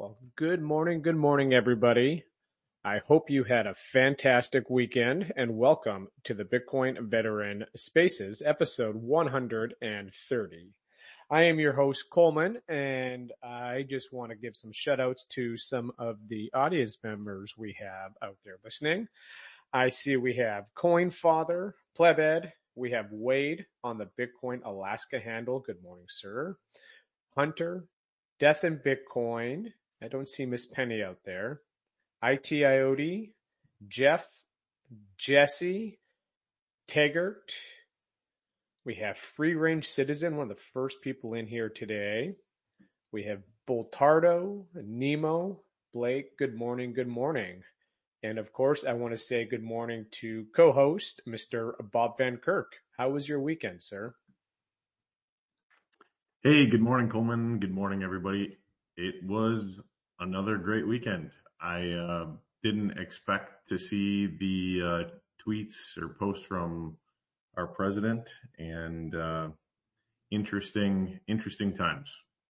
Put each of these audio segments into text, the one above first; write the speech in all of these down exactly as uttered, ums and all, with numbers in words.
Well, good morning, good morning, everybody. I hope you had a fantastic weekend and welcome to the Bitcoin Veteran Spaces, episode one hundred thirty. I am your host, Coleman, and I just want to give some shout outs to some of the audience members we have out there listening. I see we have Coinfather, Plebed, we have Wade on the Bitcoin Alaska handle. Good morning, sir. Hunter, Death and Bitcoin. I don't see Miss Penny out there. I T I O D, Jeff, Jesse, Taggart. We have Free Range Citizen, one of the first people in here today. We have Boltardo, Nemo, Blake. Good morning, good morning. And of course, I want to say good morning to co-host, Mister Bob Van Kirk. How was your weekend, sir? Hey, good morning, Coleman. Good morning, everybody. It was another great weekend. I uh, didn't expect to see the uh, tweets or posts from our president, and uh, interesting, interesting times.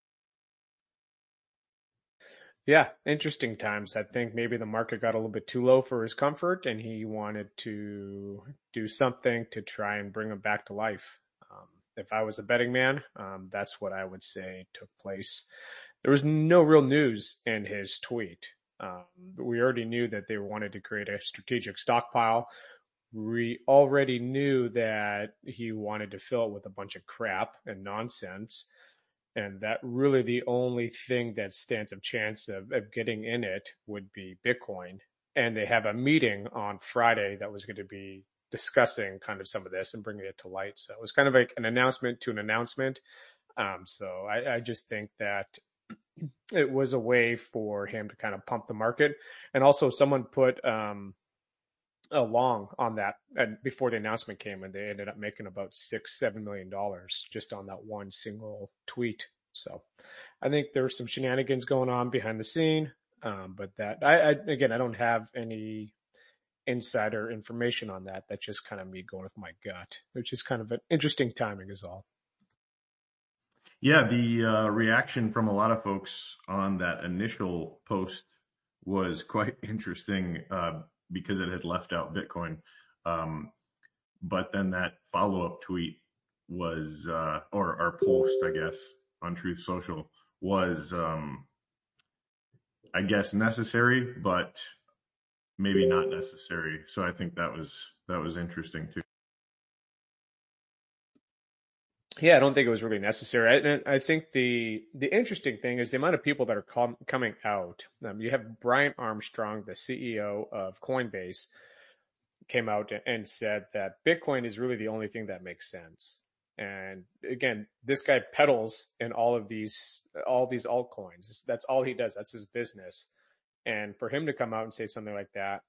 Yeah, interesting times. I think maybe the market got a little bit too low for his comfort and he wanted to do something to try and bring him back to life. Um, if I was a betting man, um, that's what I would say took place. There was no real news in his tweet. Um, we already knew that they wanted to create a strategic stockpile. We already knew that he wanted to fill it with a bunch of crap and nonsense. And that really the only thing that stands a chance of, of getting in it would be Bitcoin. And they have a meeting on Friday that was going to be discussing kind of some of this and bringing it to light. So it was kind of like an announcement to an announcement. Um, so I, I just think that it was a way for him to kind of pump the market. And also someone put, um, a long on that and before the announcement came, and they ended up making about six, seven million dollars just on that one single tweet. So I think there's some shenanigans going on behind the scene. Um, but that I, I, again, I don't have any insider information on that. That's just kind of me going with my gut, which is kind of an interesting timing is all. Yeah, the uh, reaction from a lot of folks on that initial post was quite interesting uh, because it had left out Bitcoin. Um, but then that follow-up tweet was, uh, or our post, I guess, on Truth Social was, um, I guess, necessary, but maybe not necessary. So I think that was that was interesting too. Yeah, I don't think it was really necessary. I, I think the the interesting thing is the amount of people that are com- coming out. Um, you have Brian Armstrong, the C E O of Coinbase, came out and said that Bitcoin is really the only thing that makes sense. And again, this guy peddles in all of these all these altcoins. That's all he does. That's his business. And for him to come out and say something like that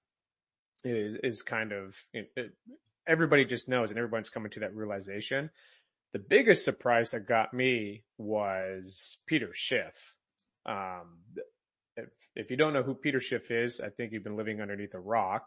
is is kind of it, it, everybody just knows, and everyone's coming to that realization. The biggest surprise that got me was Peter Schiff. Um, if, if you don't know who Peter Schiff is, I think you've been living underneath a rock.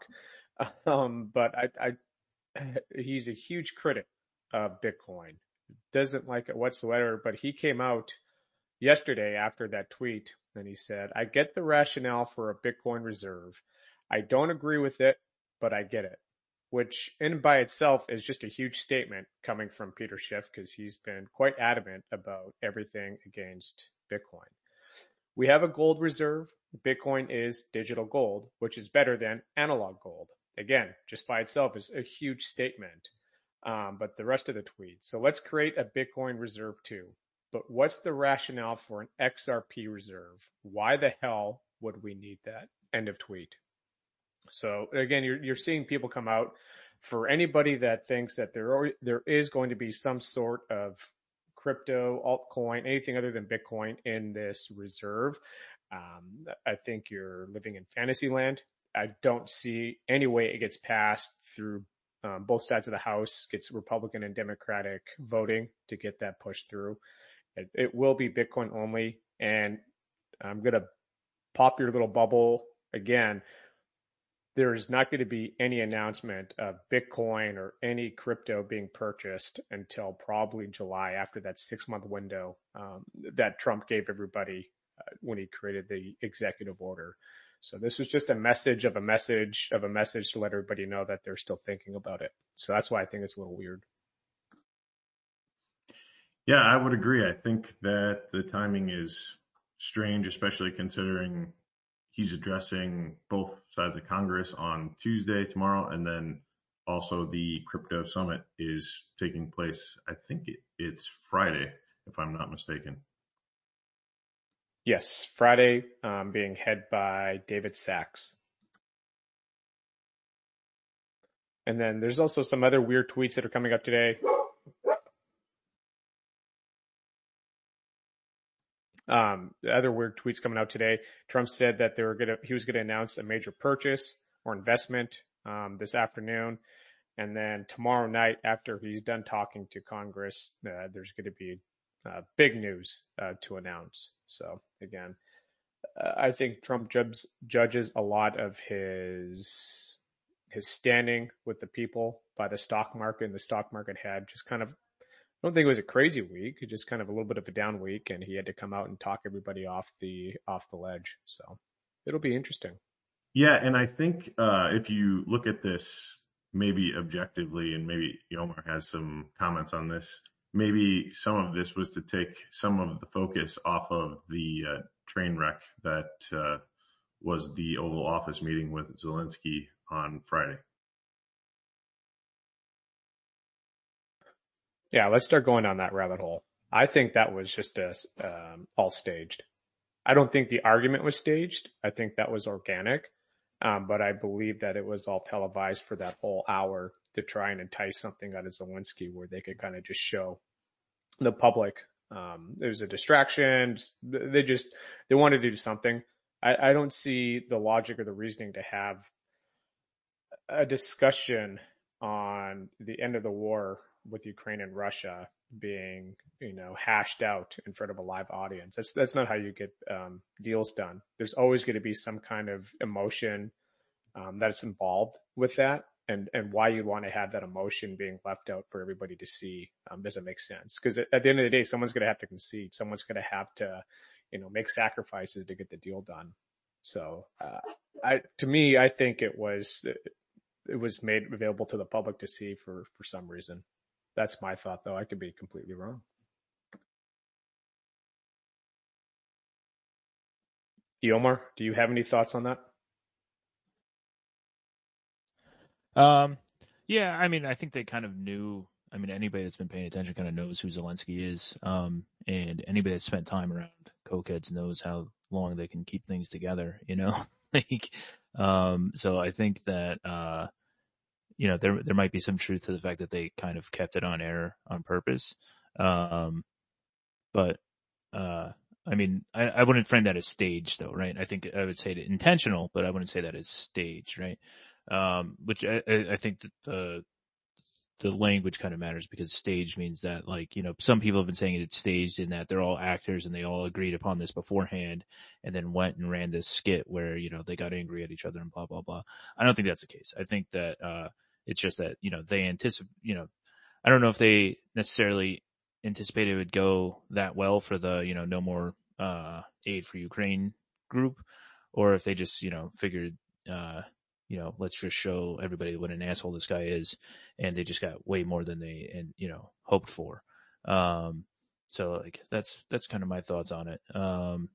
Um, but I, I, he's a huge critic of Bitcoin. Doesn't like it whatsoever. But he came out yesterday after that tweet and he said, "I get the rationale for a Bitcoin reserve. I don't agree with it, but I get it." Which in by itself is just a huge statement coming from Peter Schiff because he's been quite adamant about everything against Bitcoin. We have a gold reserve. Bitcoin is digital gold, which is better than analog gold. Again, just by itself is a huge statement. Um, but the rest of the tweet. So let's create a Bitcoin reserve too. But what's the rationale for an X R P reserve? Why the hell would we need that? End of tweet. So again, you're you're seeing people come out. For anybody that thinks that there are, there is going to be some sort of crypto, altcoin, anything other than Bitcoin in this reserve, um, I think you're living in fantasy land. I don't see any way it gets passed through um, both sides of the House, gets Republican and Democratic voting to get that pushed through. It, it will be Bitcoin only, and I'm gonna pop your little bubble again. There is not going to be any announcement of Bitcoin or any crypto being purchased until probably July after that six month window um, that Trump gave everybody uh, when he created the executive order. So this was just a message of a message of a message to let everybody know that they're still thinking about it. So that's why I think it's a little weird. Yeah, I would agree. I think that the timing is strange, especially considering he's addressing both sides of Congress on Tuesday, tomorrow, and then also the crypto summit is taking place. I think it, it's Friday, if I'm not mistaken. Yes, Friday, um, being head by David Sachs. And then there's also some other weird tweets that are coming up today. Um, the other weird tweets coming out today. Trump said that they were gonna, he was going to announce a major purchase or investment um, this afternoon, and then tomorrow night, after he's done talking to Congress, uh, there's going to be uh, big news uh, to announce. So again, uh, I think Trump judges judges a lot of his his standing with the people by the stock market, and the stock market had just kind of, I don't think it was a crazy week. It just kind of a little bit of a down week, and he had to come out and talk everybody off the off the ledge. So it'll be interesting. Yeah, and I think uh, if you look at this maybe objectively, and maybe Yomar has some comments on this, maybe some of this was to take some of the focus off of the uh, train wreck that uh, was the Oval Office meeting with Zelensky on Friday. Yeah, let's start going down that rabbit hole. I think that was just a, um, all staged. I don't think the argument was staged. I think that was organic. Um, but I believe that it was all televised for that whole hour to try and entice something out of Zelensky where they could kind of just show the public. Um, it was a distraction. They just, they wanted to do something. I, I don't see the logic or the reasoning to have a discussion on the end of the war with Ukraine and Russia being, you know, hashed out in front of a live audience. That's that's not how you get um, deals done. There's always going to be some kind of emotion um, that's involved with that, and and why you'd want to have that emotion being left out for everybody to see um, doesn't make sense. Because at, at the end of the day, someone's going to have to concede. Someone's going to have to, you know, make sacrifices to get the deal done. So, uh, I to me, I think it was it was made available to the public to see for for some reason. That's my thought, though. I could be completely wrong. Yomar, do you have any thoughts on that? Um, yeah, I mean, I think they kind of knew. I mean, anybody that's been paying attention kind of knows who Zelensky is. Um, and anybody that's spent time around cokeheads knows how long they can keep things together, you know? like, um, so I think that, uh, you know, there, there might be some truth to the fact that they kind of kept it on air on purpose. Um, but, uh, I mean, I, I wouldn't frame that as staged though, right? I think I would say that intentional, but I wouldn't say that as staged, right? Um, which I, I think that the, the language kind of matters because stage means that, like, you know, some people have been saying it's staged in that they're all actors and they all agreed upon this beforehand and then went and ran this skit where, you know, they got angry at each other and blah, blah, blah. I don't think that's the case. I think that, uh, it's just that, you know, they anticipate, you know, I don't know if they necessarily anticipated it would go that well for the, you know, no more, uh, aid for Ukraine group, or if they just, you know, figured, uh, you know, let's just show everybody what an asshole this guy is. And they just got way more than they, and, you know, hoped for. Um, so like, that's, that's kind of my thoughts on it. Um,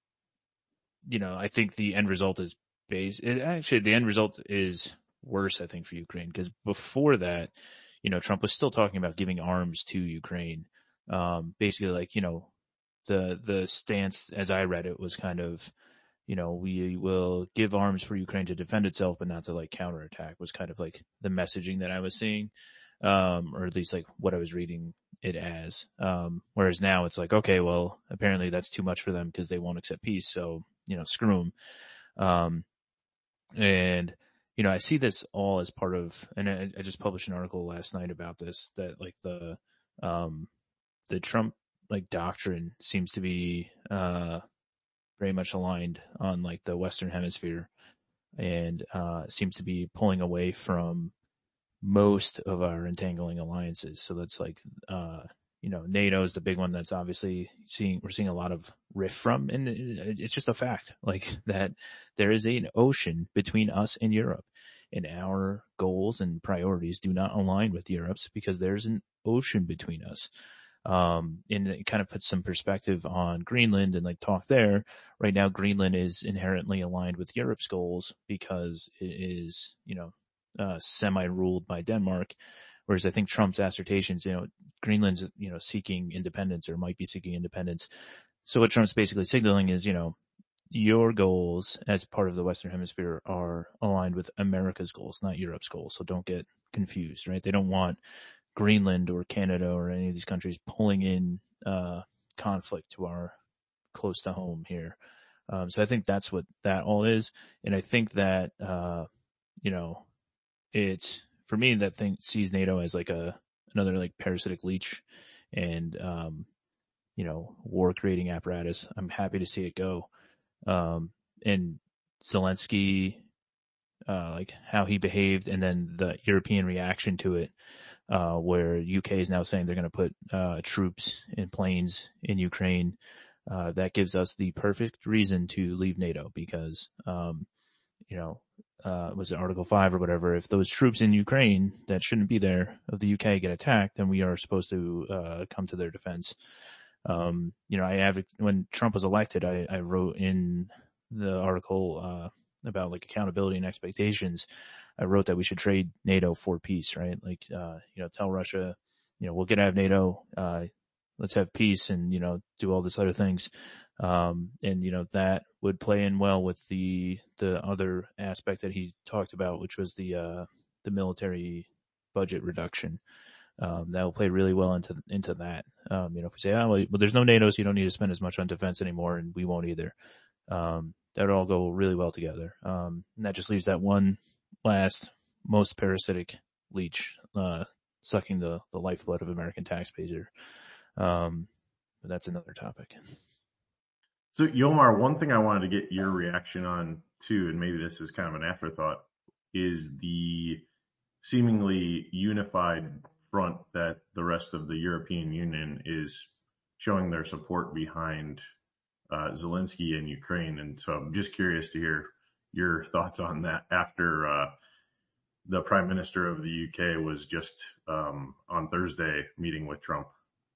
you know, I think the end result is based, it, actually the end result is worse, I think, for Ukraine, because before that, you know, Trump was still talking about giving arms to Ukraine. Um, basically like, you know, the, the stance as I read it was kind of, you know, we will give arms for Ukraine to defend itself, but not to like counterattack, was kind of like the messaging that I was seeing. Um, or at least like what I was reading it as. Um, whereas now it's like, okay, well, apparently that's too much for them because they won't accept peace. So, you know, screw them. Um, and, you know, I see this all as part of, and I, I just published an article last night about this, that like the, um, the Trump like doctrine seems to be, uh, very much aligned on like the Western hemisphere and, uh, seems to be pulling away from most of our entangling alliances. So that's like, uh, you know, NATO is the big one that's obviously seeing, we're seeing a lot of rift from, and it's just a fact, like, that there is an ocean between us and Europe, and our goals and priorities do not align with Europe's because there's an ocean between us. Um, and it kind of puts some perspective on Greenland and like talk there. Right now, Greenland is inherently aligned with Europe's goals because it is, you know, uh, semi-ruled by Denmark. Whereas I think Trump's assertions, you know, Greenland's, you know, seeking independence or might be seeking independence. So what Trump's basically signaling is, you know, your goals as part of the Western Hemisphere are aligned with America's goals, not Europe's goals. So don't get confused, right? They don't want Greenland or Canada or any of these countries pulling in uh, conflict to our close to home here. Um, so I think that's what that all is. And I think that, uh, you know, it's, for me, that thing sees NATO as like a, another like parasitic leech and, um, you know, war creating apparatus. I'm happy to see it go. Um, and Zelensky, uh, like how he behaved and then the European reaction to it, uh, where U K is now saying they're going to put, uh, troops in planes in Ukraine. Uh, that gives us the perfect reason to leave NATO because, um, you know, uh, was it Article five or whatever? If those troops in Ukraine that shouldn't be there of the U K get attacked, then we are supposed to, uh, come to their defense. Um, you know, I advocate, when Trump was elected, I, I wrote in the article, uh, about like accountability and expectations. I wrote that we should trade NATO for peace, right? Like, uh, you know, tell Russia, you know, we'll get out of NATO, uh, let's have peace and, you know, do all this other things. Um, and, you know, that would play in well with the, the other aspect that he talked about, which was the, uh, the military budget reduction. Um, that will play really well into, into that. Um, you know, if we say, oh, well, there's no NATO, so you don't need to spend as much on defense anymore, and we won't either. Um, that would all go really well together. Um, and that just leaves that one last, most parasitic leech, uh, sucking the, the lifeblood of American taxpayer. Um, but that's another topic. So, Yomar, one thing I wanted to get your reaction on too, and maybe this is kind of an afterthought, is the seemingly unified front that the rest of the European Union is showing their support behind uh, Zelensky and Ukraine. And so I'm just curious to hear your thoughts on that after uh, the Prime Minister of the U K was just um, on Thursday meeting with Trump.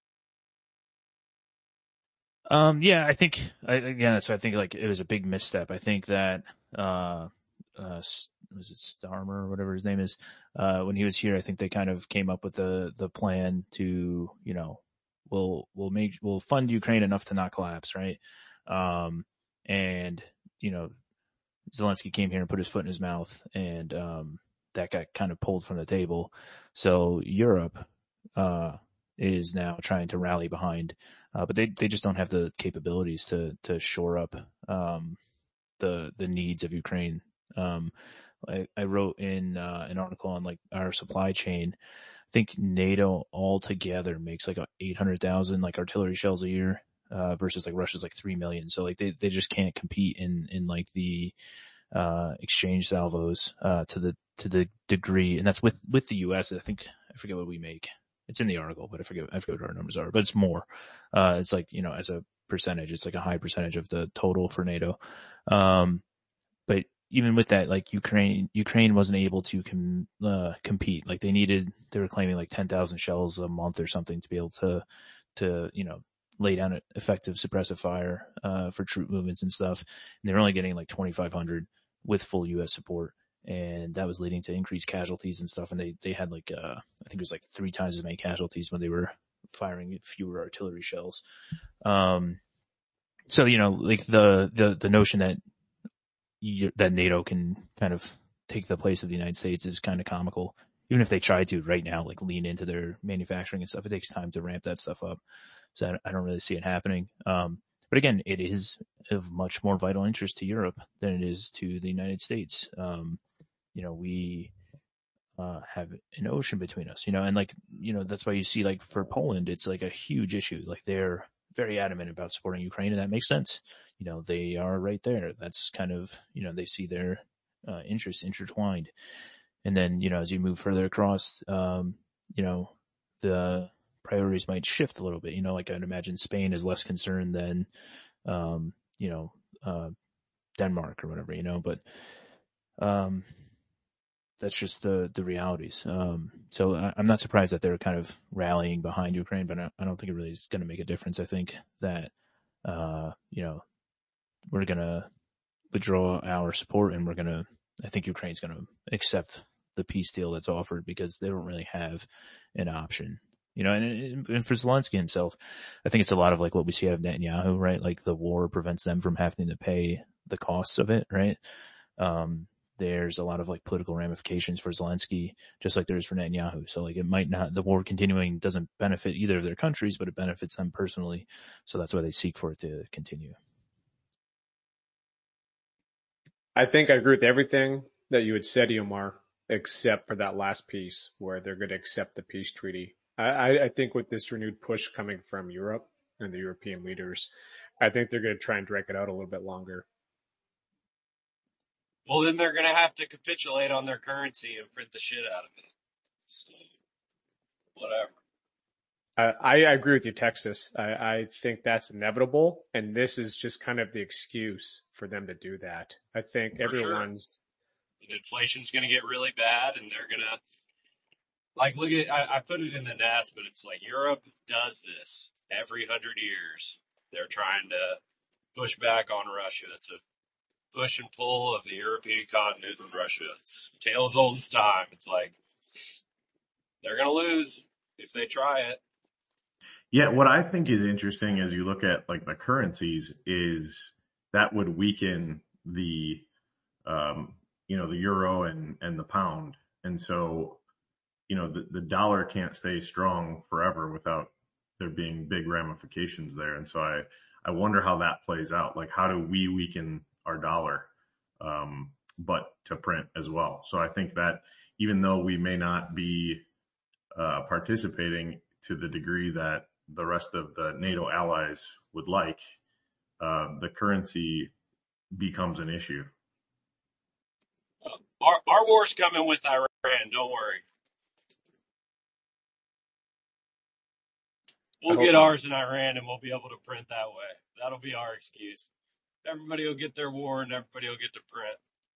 Um, yeah, I think, again, so I think like it was a big misstep. I think that, uh, uh, was it Starmer or whatever his name is? Uh, when he was here, I think they kind of came up with the, the plan to, you know, we'll, we'll make, we'll fund Ukraine enough to not collapse, right? Um, and, you know, Zelensky came here and put his foot in his mouth and, um, that got kind of pulled from the table. So Europe, uh, is now trying to rally behind, uh, but they, they just don't have the capabilities to, to shore up, um, the, the needs of Ukraine. Um, I, I wrote in, uh, an article on like our supply chain. I think NATO altogether makes like eight hundred thousand like artillery shells a year, uh, versus like Russia's like three million. So like they, they just can't compete in, in like the, uh, exchange salvos, uh, to the, to the degree. And that's with, with the U S. I think, I forget what we make. It's in the article, but I forget, I forget what our numbers are, but it's more. Uh, it's like, you know, as a percentage, it's like a high percentage of the total for NATO. Um, but even with that, like Ukraine, Ukraine wasn't able to com, uh, compete. Like they needed, they were claiming like ten thousand shells a month or something to be able to, to, you know, lay down an effective suppressive fire, uh, for troop movements and stuff. And they were only getting like twenty-five hundred with full U S support. And that was leading to increased casualties and stuff. And they, they had like, uh, I think it was like three times as many casualties when they were firing fewer artillery shells. Um, so, you know, like the, the, the notion that you, that NATO can kind of take the place of the United States is kind of comical. Even if they try to right now, like lean into their manufacturing and stuff, it takes time to ramp that stuff up. So I, I don't really see it happening. Um, But again, it is of much more vital interest to Europe than it is to the United States. Um, you know, we, uh, have an ocean between us, you know, and like, you know, that's why you see like for Poland, it's like a huge issue. Like they're very adamant about supporting Ukraine, and that makes sense. You know, they are right there. That's kind of, you know, they see their, uh, interests intertwined. And then, you know, as you move further across, um, you know, the priorities might shift a little bit. You know, like I'd imagine Spain is less concerned than, um, you know, uh, Denmark or whatever, you know, but, um, that's just the, the realities. Um, so I, I'm not surprised that they're kind of rallying behind Ukraine, but I, I don't think it really is going to make a difference. I think that, uh, you know, we're going to withdraw our support and we're going to, I think Ukraine's going to accept the peace deal that's offered because they don't really have an option. You know, and, and for Zelensky himself, I think it's a lot of like what we see out of Netanyahu, right? Like the war prevents them from having to pay the costs of it, right? Um, there's a lot of like political ramifications for Zelensky, just like there is for Netanyahu. So like it might not, the war continuing doesn't benefit either of their countries, but it benefits them personally. So that's why they seek for it to continue. I think I agree with everything that you had said, Omar, except for that last piece where they're going to accept the peace treaty. I, I think with this renewed push coming from Europe and the European leaders, I think they're going to try and drag it out a little bit longer. Well, then they're going to have to capitulate on their currency and print the shit out of it. So, whatever. I, I agree with you, Texas. I, I think that's inevitable, and this is just kind of the excuse for them to do that. I think For everyone's... Sure. And inflation's going to get really bad, and they're going to... Like, look at... I, I put it in the N A S, but it's like Europe does this every hundred years. They're trying to push back on Russia. It's a push and pull of the European continent with Russia. It's a tale as old as time. It's like, they're going to lose if they try it. Yeah, what I think is interesting as you look at like the currencies is that would weaken the, um, you know, the euro and, and the pound. And so, you know, the, the dollar can't stay strong forever without there being big ramifications there. And so I, I wonder how that plays out. Like, how do we weaken our dollar, um, but to print as well? So I think that even though we may not be uh, participating to the degree that the rest of the NATO allies would like, uh, the currency becomes an issue. Our, our war's coming with Iran, don't worry. We'll get ours in Iran and we'll be able to print that way. That'll be our excuse. Everybody will get their war and everybody will get to print.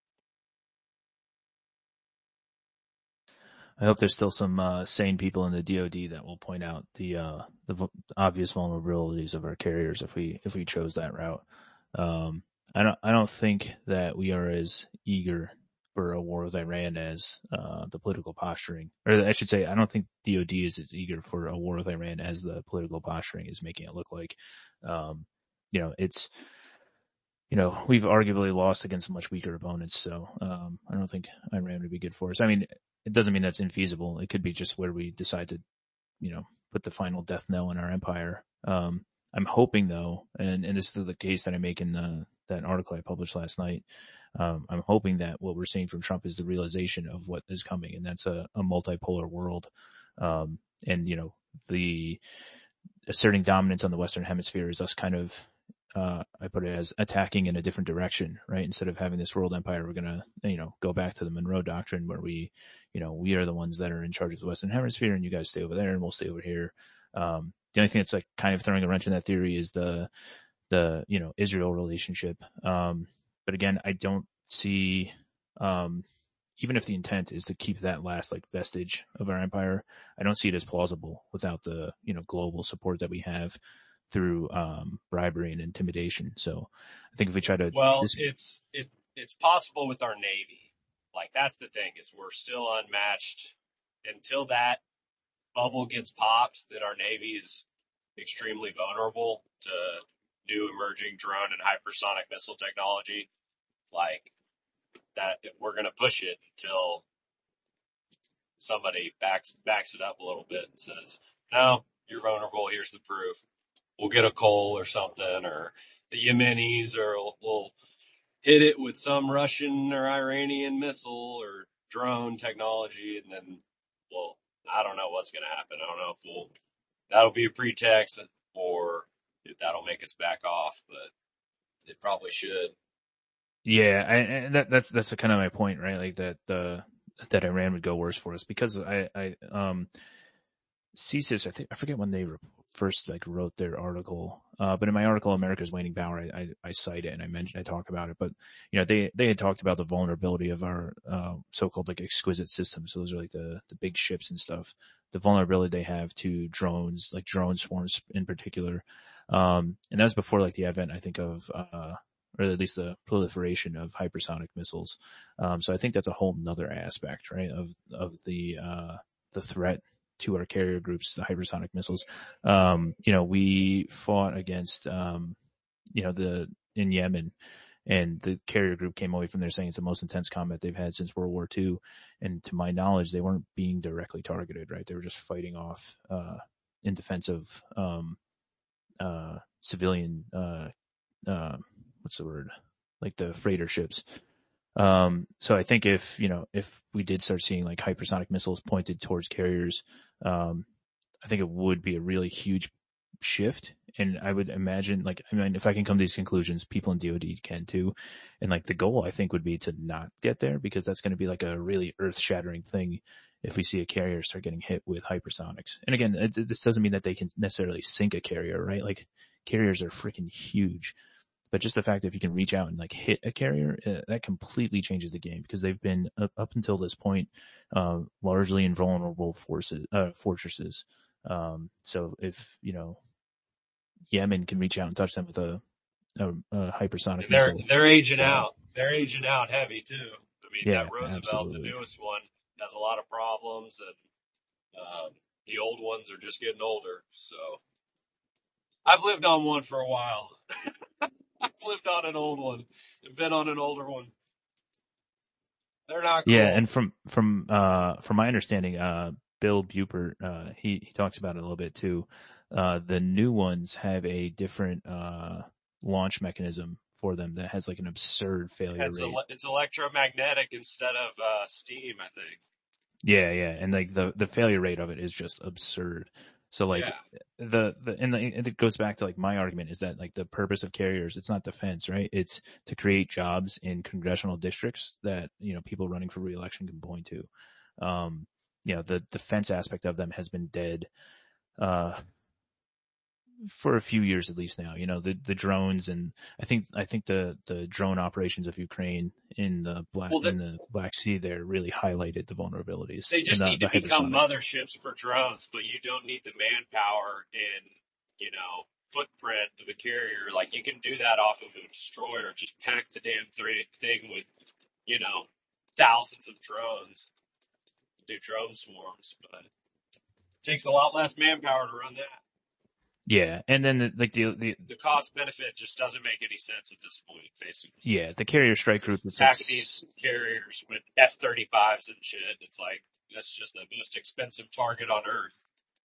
I hope there's still some uh, sane people in the D O D that will point out the uh, the v- obvious vulnerabilities of our carriers if we if we chose that route. Um, I don't I don't think that we are as eager for a war with Iran as uh, the political posturing, or I should say, I don't think D O D is as eager for a war with Iran as the political posturing is making it look like. Um, you know, it's. You know, we've arguably lost against much weaker opponents, so um, I don't think Iran would be good for us. I mean, it doesn't mean that's infeasible. It could be just where we decide to, you know, put the final death knell in our empire. Um, I'm hoping, though, and, and this is the case that I make in the, that article I published last night, um, I'm hoping that what we're seeing from Trump is the realization of what is coming, and that's a, a multipolar world. Um, and, you know, the asserting dominance on the Western Hemisphere is us kind of, Uh, I put it as attacking in a different direction, right? Instead of having this world empire, we're going to, you know, go back to the Monroe Doctrine where we, you know, we are the ones that are in charge of the Western Hemisphere and you guys stay over there and we'll stay over here. Um, the only thing that's like kind of throwing a wrench in that theory is the, the, you know, Israel relationship. Um, but again, I don't see, um, even if the intent is to keep that last like vestige of our empire, I don't see it as plausible without the, you know, global support that we have through um, bribery and intimidation. So I think if we try to... Well, this... it's it it's possible with our Navy. Like, that's the thing, is we're still unmatched. Until that bubble gets popped, then our Navy is extremely vulnerable to new emerging drone and hypersonic missile technology. Like, that we're going to push it until somebody backs backs it up a little bit and says, no, you're vulnerable, here's the proof. We'll get a coal or something, or the Yemenis, or we'll, we'll hit it with some Russian or Iranian missile or drone technology, and then, well, I don't know what's going to happen. I don't know if we'll, that'll be a pretext, or if that'll make us back off, but it probably should. Yeah, I, and that, that's that's kind of my point, right? Like that uh, that Iran would go worse for us because I, I um C S I S, I think, I forget when they re- first like wrote their article, uh, but in my article, America's Waning Power, I, I, I cite it and I mention, I talk about it, but you know, they, they had talked about the vulnerability of our, uh, so-called like exquisite systems. So those are like the, the big ships and stuff, the vulnerability they have to drones, like drone swarms in particular. Um, and that's before like the advent, I think of, uh, or at least the proliferation of hypersonic missiles. Um, so I think that's a whole nother aspect, right, of, of the, uh, the threat to our carrier groups, the hypersonic missiles. Um, you know, we fought against, um, you know, the, in Yemen, and the carrier group came away from there saying it's the most intense combat they've had since World War Two. And to my knowledge, they weren't being directly targeted, right? They were just fighting off, uh, in defense of, um, uh, civilian, uh, uh, what's the word? Like the freighter ships. Um, so I think if, you know, if we did start seeing like hypersonic missiles pointed towards carriers, um, I think it would be a really huge shift. And I would imagine, like, I mean, if I can come to these conclusions, people in D O D can too. And like the goal, I think, would be to not get there, because that's going to be like a really earth shattering thing if we see a carrier start getting hit with hypersonics. And again, it, this doesn't mean that they can necessarily sink a carrier, right? Like carriers are freaking huge. But just the fact that if you can reach out and like hit a carrier, uh, that completely changes the game, because they've been up, up until this point, uh, largely invulnerable forces, uh, fortresses. Um, so if, you know, Yemen can reach out and touch them with a, a, a hypersonic And they're missile. they're aging So, out. They're aging out heavy too. I mean, yeah, that Roosevelt, absolutely. the newest one, has a lot of problems, and um, the old ones are just getting older. So I've lived on one for a while. I've lived on an old one and been on an older one. They're not cool. Yeah, and from from uh from my understanding, uh Bill Bupert, uh he he talks about it a little bit too. Uh the new ones have a different uh launch mechanism for them that has like an absurd failure It's, rate. ele- it's electromagnetic instead of uh, steam, I think. Yeah, yeah, and like the the failure rate of it is just absurd. So like Yeah. the the and, the and it goes back to like my argument is that like the purpose of carriers, it's not defense, right? It's to create jobs in congressional districts that, you know, people running for reelection can point to. Um, you know, the defense aspect of them has been dead uh for a few years at least now. You know, the the drones, and I think I think the the drone operations of Ukraine in the black Well, the, in the Black Sea there really highlighted the vulnerabilities. they just and need the, to the become hypersonic. motherships for drones, but you don't need the manpower and, you know, footprint of a carrier. Like, you can do that off of a destroyer. Just pack the damn th- thing with, you know, thousands of drones. Do drone swarms, but it takes a lot less manpower to run that. Yeah, and then the, like the the The cost benefit just doesn't make any sense at this point, basically. yeah the carrier strike group. It's like Pack these carriers with F thirty-fives and shit. It's like, that's just the most expensive target on Earth.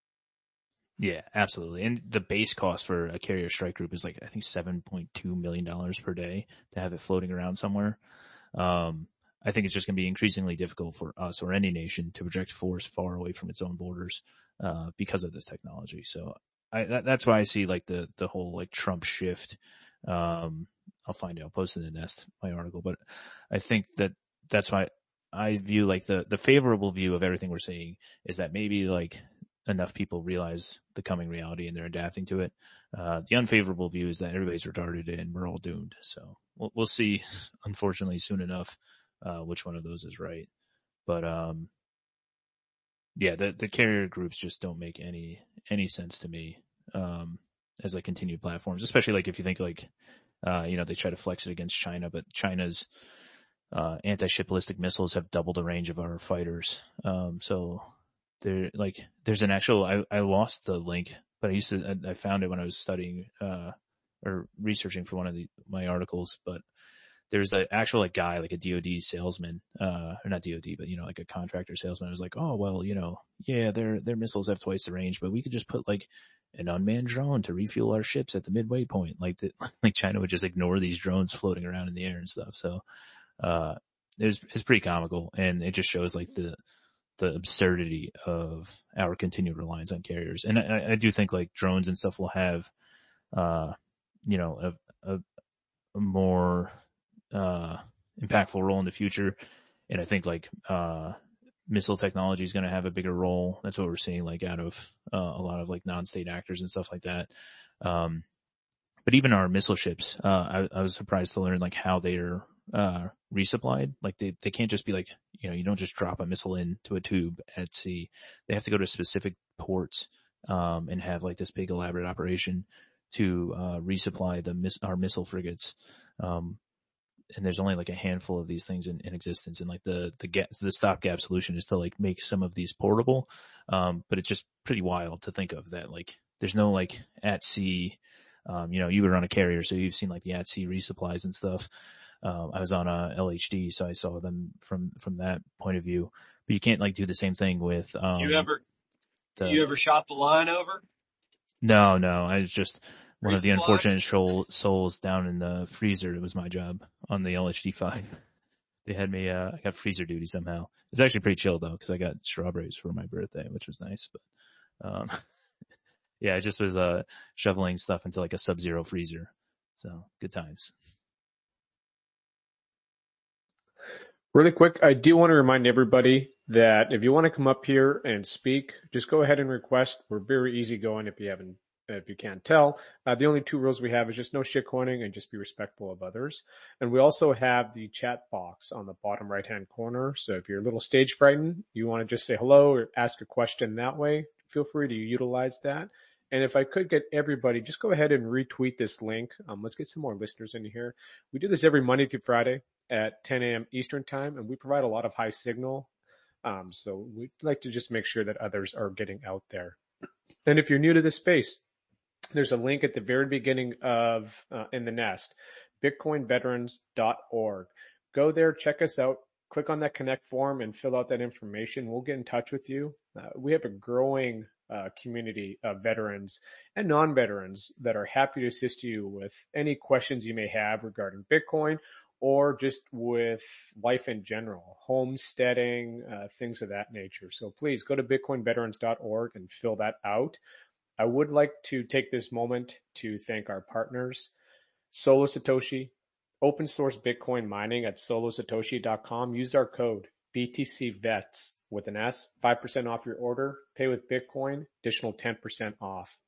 yeah, absolutely. And the base cost for a carrier strike group is like I think seven point two million dollars per day to have it floating around somewhere. Um, I think it's just going to be increasingly difficult for us or any nation to project force far away from its own borders uh, because of this technology. So I, that, that's why I see like the the whole like Trump shift. Um, I'll find it. I'll post it in the Nest, my article, but I think that that's why I view like the the favorable view of everything we're seeing is that maybe like enough people realize the coming reality and they're adapting to it. Uh, the unfavorable view is that everybody's retarded and we're all doomed. So we'll, we'll see, unfortunately, soon enough, uh, which one of those is right. But, um, yeah, the, the carrier groups just don't make any, any sense to me, um, as like continued platforms, especially like if you think like, uh, you know, they try to flex it against China, but China's, uh, anti-ship ballistic missiles have double the range of our fighters. Um, so, There, like, there's an actual, I, I lost the link, but I used to, I, I found it when I was studying, uh, or researching for one of the, my articles, but there's an actual, like, guy, like a D O D salesman, uh, or not D O D, but, you know, like a contractor salesman. I was like, oh, well, you know, yeah, their, their missiles have twice the range, but we could just put, like, an unmanned drone to refuel our ships at the midway point. Like, the, like China would just ignore these drones floating around in the air and stuff. So, uh, it's, it's pretty comical, and it just shows, like, the, the absurdity of our continued reliance on carriers. And I, I do think like drones and stuff will have, uh, you know, a, a, a more, uh, impactful role in the future. And I think like, uh, missile technology is going to have a bigger role. That's what we're seeing, like out of uh, a lot of like non-state actors and stuff like that. Um, but even our missile ships, uh, I, I was surprised to learn like how they're uh, resupplied. Like they, they can't just be like, you know, you don't just drop a missile into a tube at sea. They have to go to specific ports, um, and have like this big elaborate operation to, uh, resupply the miss, our missile frigates. Um, and there's only like a handful of these things in, in existence. And like the, the gap, the stopgap solution is to like make some of these portable. Um, but it's just pretty wild to think of that. Like there's no like at sea, um, you know, you would run a carrier, so you've seen like the at sea resupplies and stuff. Um, I was on a L H D, so I saw them from, from that point of view, but you can't like do the same thing with, um, You ever, the, you ever shot the line over? no, no, I was just one of the Resupply? unfortunate shoal, souls down in the freezer. It was my job on the L H D five. They had me, uh, I got freezer duty somehow. It's actually pretty chill though, cause I got strawberries for my birthday, which was nice, but, um, yeah, I just was, uh, shoveling stuff into like a sub-zero freezer. So good times. Really quick, I do want to remind everybody that if you want to come up here and speak, just go ahead and request. We're very easygoing if you haven't, if you can't tell. Uh, the only two rules we have is just no shitcoining and just be respectful of others. And we also have the chat box on the bottom right-hand corner. So if you're a little stage frightened, you want to just say hello or ask a question that way, feel free to utilize that. And if I could get everybody, just go ahead and retweet this link. Um, let's get some more listeners in here. We do this every Monday through Friday at ten a.m. Eastern time, and we provide a lot of high signal. Um, so we'd like to just make sure that others are getting out there. And if you're new to this space, there's a link at the very beginning of uh, in the nest, bitcoin veterans dot org. Go there, check us out, click on that connect form and fill out that information. We'll get in touch with you. Uh, we have a growing uh, community of veterans and non-veterans that are happy to assist you with any questions you may have regarding Bitcoin or just with life in general, homesteading, uh, things of that nature. So please go to bitcoin veterans dot org and fill that out. I would like to take this moment to thank our partners, Solo Satoshi, open source Bitcoin mining at solo satoshi dot com. Use our code B T C vets with an S, five percent off your order. Pay with Bitcoin, additional ten percent off.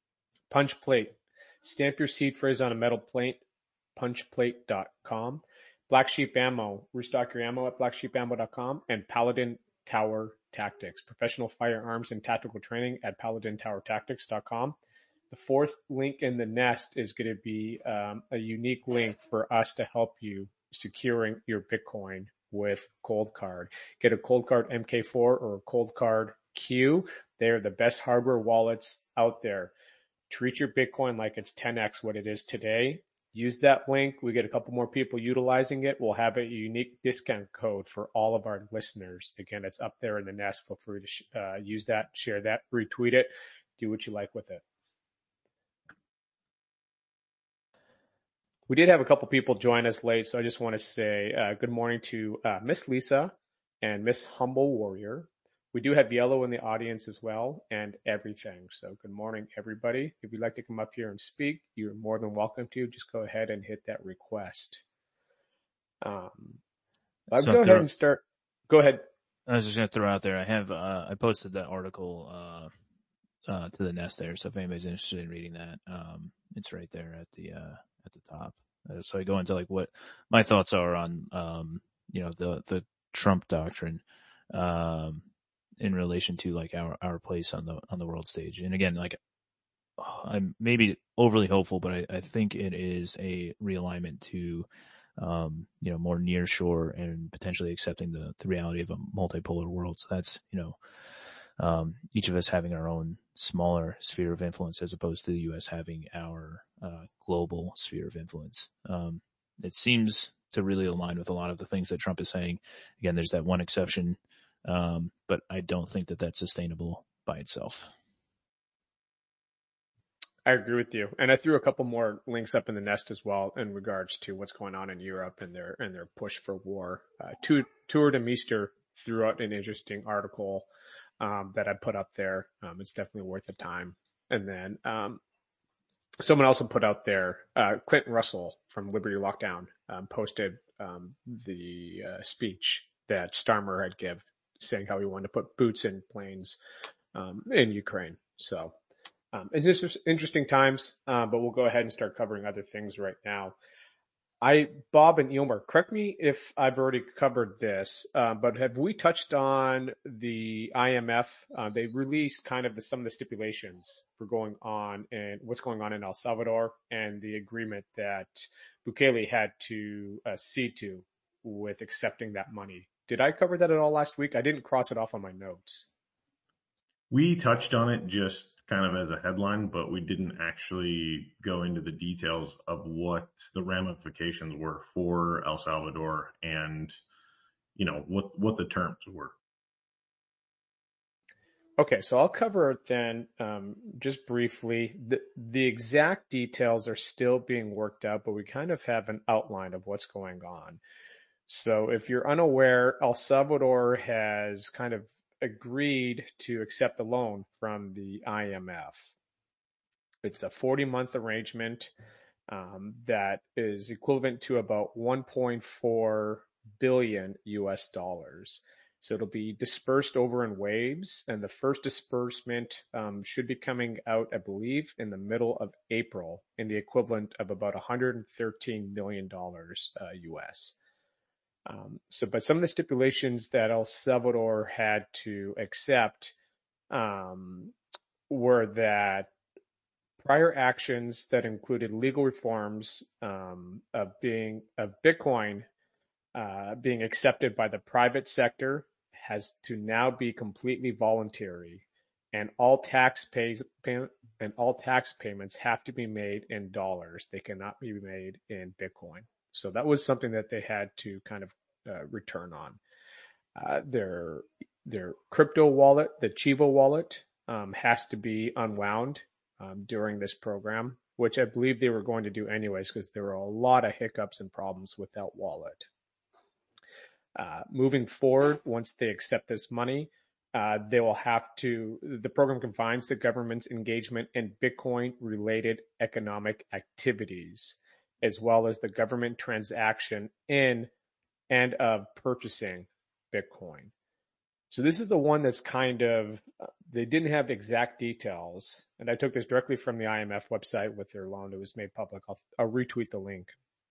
Punch Plate, stamp your seed phrase on a metal plate, punch plate dot com. Black Sheep Ammo, restock your ammo at black sheep ammo dot com. And Paladin Tower Tactics, professional firearms and tactical training at paladin tower tactics dot com. The fourth link in the nest is going to be um, a unique link for us to help you securing your Bitcoin with Cold Card. Get a Cold Card M K four or a Cold Card Q. They're the best hardware wallets out there. Treat your Bitcoin like it's ten x what it is today. Use that link. We get a couple more people utilizing it. We'll have a unique discount code for all of our listeners. Again, it's up there in the nest. Feel free to sh- uh, use that, share that, retweet it, do what you like with it. We did have a couple people join us late, so I just want to say uh, good morning to uh, Miss Lisa and Miss Humble Warrior. We do have Yellow in the audience as well, and everything. So good morning, everybody. If you'd like to come up here and speak, you're more than welcome to. Just go ahead and hit that request. Um, I'll So go if there- ahead and start. Go ahead. I was just going to throw out there, I have, uh, I posted that article, uh, uh, to the nest there. So if anybody's interested in reading that, um, it's right there at the, uh, at the top. Uh, so I go into like what my thoughts are on, um, you know, the, the Trump doctrine, um, in relation to like our, our place on the, on the world stage. And again, like I'm maybe overly hopeful, but I, I think it is a realignment to, um, you know, more near shore and potentially accepting the, the reality of a multipolar world. So that's, you know, um, each of us having our own smaller sphere of influence as opposed to the U S having our, uh, global sphere of influence. Um, it seems to really align with a lot of the things that Trump is saying. Again, there's that one exception. Um, but I don't think that that's sustainable by itself. I agree with you. And I threw a couple more links up in the nest as well in regards to what's going on in Europe and their, and their push for war. Uh, Tour de Meester threw out an interesting article, um, that I put up there. Um, it's definitely worth the time. And then, um, someone also put out there, uh, Clinton Russell from Liberty Lockdown, um, posted, um, the, uh, speech that Starmer had give, saying how he wanted to put boots in planes um, in Ukraine. So um, it's just interesting times, uh, but we'll go ahead and start covering other things right now. I, Bob and Eilmer, correct me if I've already covered this, uh, but have we touched on the I M F? Uh, they released kind of the, some of the stipulations for going on and what's going on in El Salvador and the agreement that Bukele had to uh, see to with accepting that money. Did I cover that at all last week? I didn't cross it off on my notes. We touched on it just kind of as a headline, but we didn't actually go into the details of what the ramifications were for El Salvador and, you know, what, what the terms were. Okay, so I'll cover it then um, just briefly. The, the exact details are still being worked out, but we kind of have an outline of what's going on. So if you're unaware, El Salvador has kind of agreed to accept a loan from the I M F. It's a forty-month arrangement um, that is equivalent to about one point four billion U S dollars. So it'll be dispersed over in waves, and the first disbursement um, should be coming out, I believe, in the middle of April, in the equivalent of about one hundred thirteen million dollars uh, U S. Um, so, but some of the stipulations that El Salvador had to accept um, were that prior actions that included legal reforms um, of being of Bitcoin uh, being accepted by the private sector has to now be completely voluntary, and all tax pays pay, and all tax payments have to be made in dollars. They cannot be made in Bitcoin. So that was something that they had to kind of uh, return on. Uh, their their crypto wallet, the Chivo wallet, um, has to be unwound um, during this program, which I believe they were going to do anyways because there were a lot of hiccups and problems with that wallet. Uh, moving forward, once they accept this money, uh, they will have to, the program confines the government's engagement in Bitcoin-related economic activities, as well as the government transaction in and of purchasing Bitcoin. So this is the one that's kind of, uh, they didn't have exact details, and I took this directly from the I M F website with their loan. It was made public. I'll, I'll retweet the link.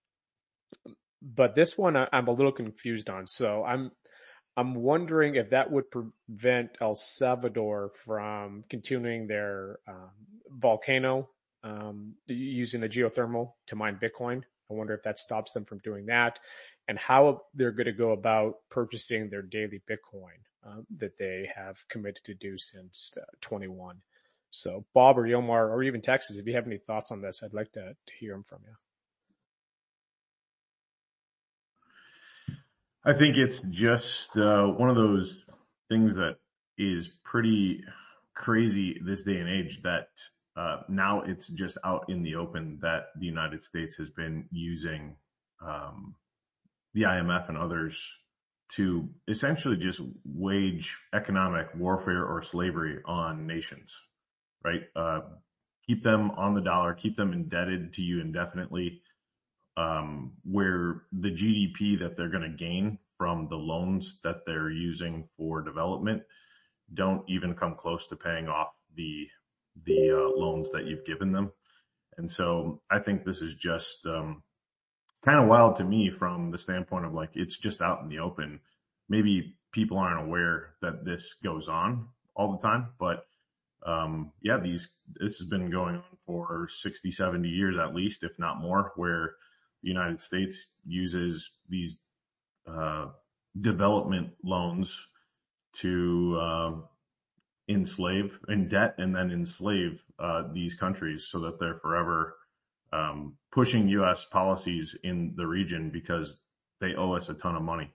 But this one I, I'm a little confused on. So I'm I'm wondering if that would prevent El Salvador from continuing their um, volcano um, using the geothermal to mine Bitcoin. I wonder if that stops them from doing that, and how they're going to go about purchasing their daily Bitcoin um, that they have committed to do since uh, twenty-one. So Bob or Eilmer or even Texas, if you have any thoughts on this, I'd like to, to hear them from you. I think it's just uh, one of those things that is pretty crazy this day and age that uh, now it's just out in the open that the United States has been using um, the I M F and others to essentially just wage economic warfare or slavery on nations, right? Uh, keep them on the dollar, keep them indebted to you indefinitely. Um, where the G D P that they're going to gain from the loans that they're using for development don't even come close to paying off the the uh, loans that you've given them. And so I think this is just um, kind of wild to me from the standpoint of like it's just out in the open. Maybe people aren't aware that this goes on all the time, but um, yeah, these this has been going on for sixty, seventy years at least, if not more, where the United States uses these uh, development loans to uh, enslave, in debt, and then enslave uh, these countries so that they're forever um, pushing U S policies in the region because they owe us a ton of money.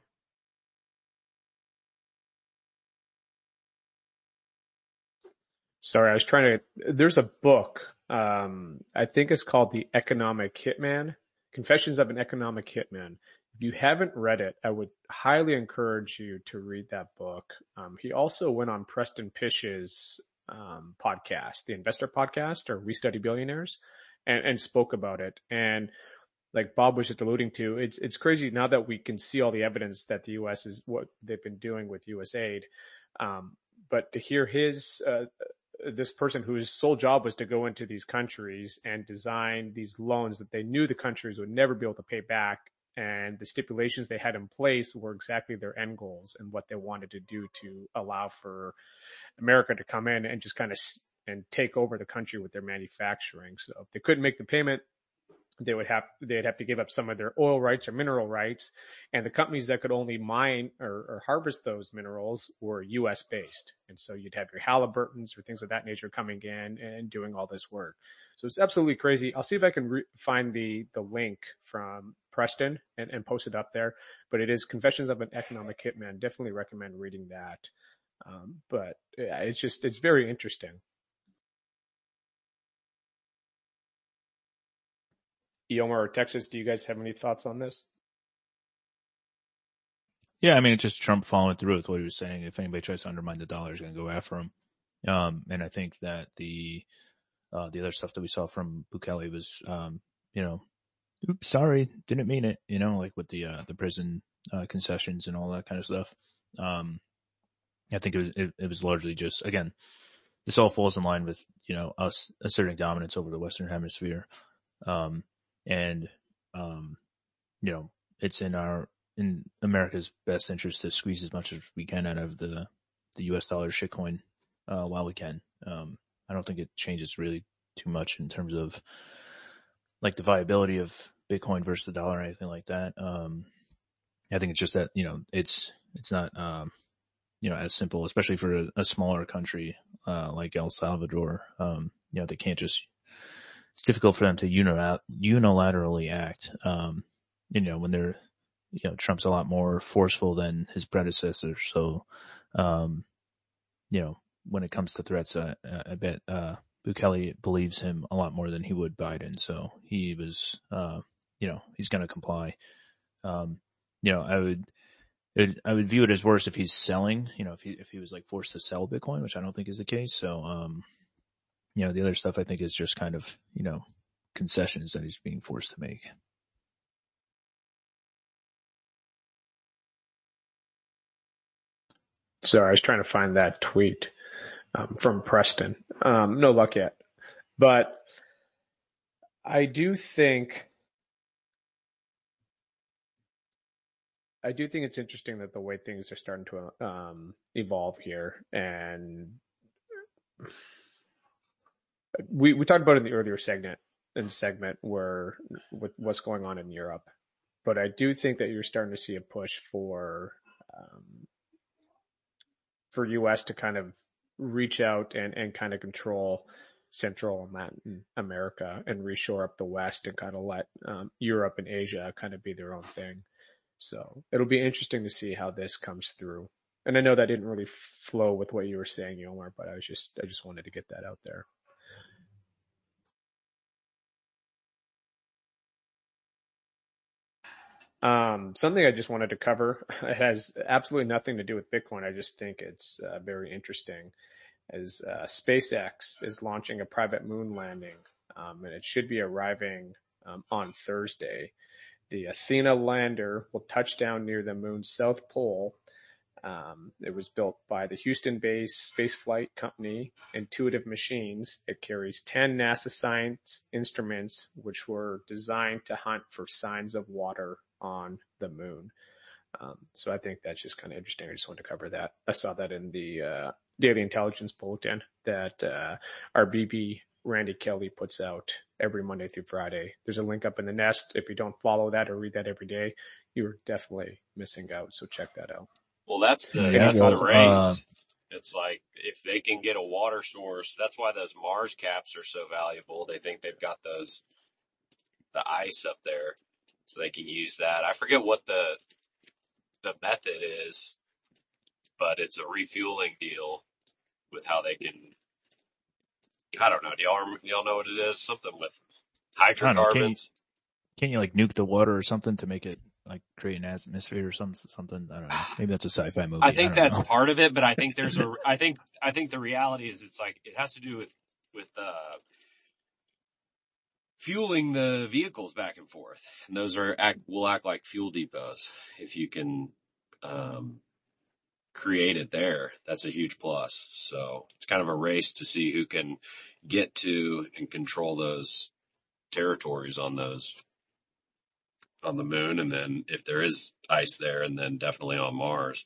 Sorry, I was trying to, there's a book, um, I think it's called The Economic Hitman. Confessions of an Economic Hitman. If you haven't read it, I would highly encourage you to read that book. Um, he also went on Preston Pysh's um, podcast, the Investor Podcast, or We Study Billionaires, and, and spoke about it. And like Bob was just alluding to, it's it's crazy now that we can see all the evidence that the U S is what they've been doing with U S aid. Um, but to hear his, uh, this person whose sole job was to go into these countries and design these loans that they knew the countries would never be able to pay back, and the stipulations they had in place were exactly their end goals and what they wanted to do to allow for America to come in and just kind of and take over the country with their manufacturing. So if they couldn't make the payment, they would have they'd have to give up some of their oil rights or mineral rights, and the companies that could only mine or, or harvest those minerals were U S based, and so you'd have your Halliburtons or things of that nature coming in and doing all this work. So it's absolutely crazy. I'll see if I can re- find the the link from Preston and, and post it up there. But it is Confessions of an Economic Hitman. Definitely recommend reading that. Um, but yeah, it's just it's very interesting. Eomer or Texas, do you guys have any thoughts on this? Yeah, I mean, it's just Trump following through with what he was saying. If anybody tries to undermine the dollar, he's going to go after him. Um, and I think that the uh, the other stuff that we saw from Bukele was, um, you know, oops, sorry, didn't mean it. You know, like with the uh, the prison uh, concessions and all that kind of stuff. Um, I think it was it, it was largely just, again, this all falls in line with, you know, us asserting dominance over the Western Hemisphere. Um, And, um, you know, it's in our, in America's best interest to squeeze as much as we can out of the, the U S dollar shitcoin, uh, while we can. Um, I don't think it changes really too much in terms of like the viability of Bitcoin versus the dollar or anything like that. Um, I think it's just that, you know, it's, it's not, um, you know, as simple, especially for a, a smaller country, uh, like El Salvador. Um, you know, they can't just, it's difficult for them to unilaterally act. Um, you know, when they're, you know, Trump's a lot more forceful than his predecessor. So, um, you know, when it comes to threats, I, I bet, uh, Bukele believes him a lot more than he would Biden. So he was, uh, you know, he's going to comply. Um, you know, I would, it, I would view it as worse if he's selling, you know, if he, if he was like forced to sell Bitcoin, which I don't think is the case. So, um, you know, the other stuff I think is just kind of, you know, concessions that he's being forced to make. Sorry, I was trying to find that tweet um, from Preston. Um, no luck yet. But I do think, I do think it's interesting that the way things are starting to um, evolve here. And we, we talked about it in the earlier segment, in segment where with what's going on in Europe. But I do think that you're starting to see a push for, um, for U S to kind of reach out and, and kind of control Central and Latin America and reshore up the West and kind of let um, Europe and Asia kind of be their own thing. So it'll be interesting to see how this comes through. And I know that didn't really flow with what you were saying, Eomer, but I was just, I just wanted to get that out there. Um, something I just wanted to cover, it has absolutely nothing to do with Bitcoin. I just think it's uh, very interesting, as uh, SpaceX is launching a private moon landing, um, and it should be arriving um, on Thursday. The Athena lander will touch down near the moon's south pole. Um, it was built by the Houston-based spaceflight company Intuitive Machines. It carries ten NASA science instruments, which were designed to hunt for signs of water on the moon. Um, so I think that's just kind of interesting. I just wanted to cover that. I saw that in the uh, Daily Intelligence Bulletin that uh, our B B Randy Kelly puts out every Monday through Friday. There's a link up in the nest. If you don't follow that or read that every day, you're definitely missing out. So check that out. Well, that's the Yeah, that's well, the race. uh, It's like if they can get a water source, that's why those Mars caps are so valuable. They think they've got those the ice up there, so they can use that. I forget what the the method is, but it's a refueling deal with how they can. I don't know. Do y'all do y'all know what it is? Something with I don't know. Can you, hydrocarbons. can you like nuke the water or something to make it like create an atmosphere or some, something? I don't know. Maybe that's a sci-fi movie. I think I don't that's know. part of it, but I think there's a. I think I think the reality is it's like it has to do with with uh fueling the vehicles back and forth. And those are act, will act like fuel depots. If you can, um, create it there, that's a huge plus. So it's kind of a race to see who can get to and control those territories on those, on the moon. And then if there is ice there, and then definitely on Mars.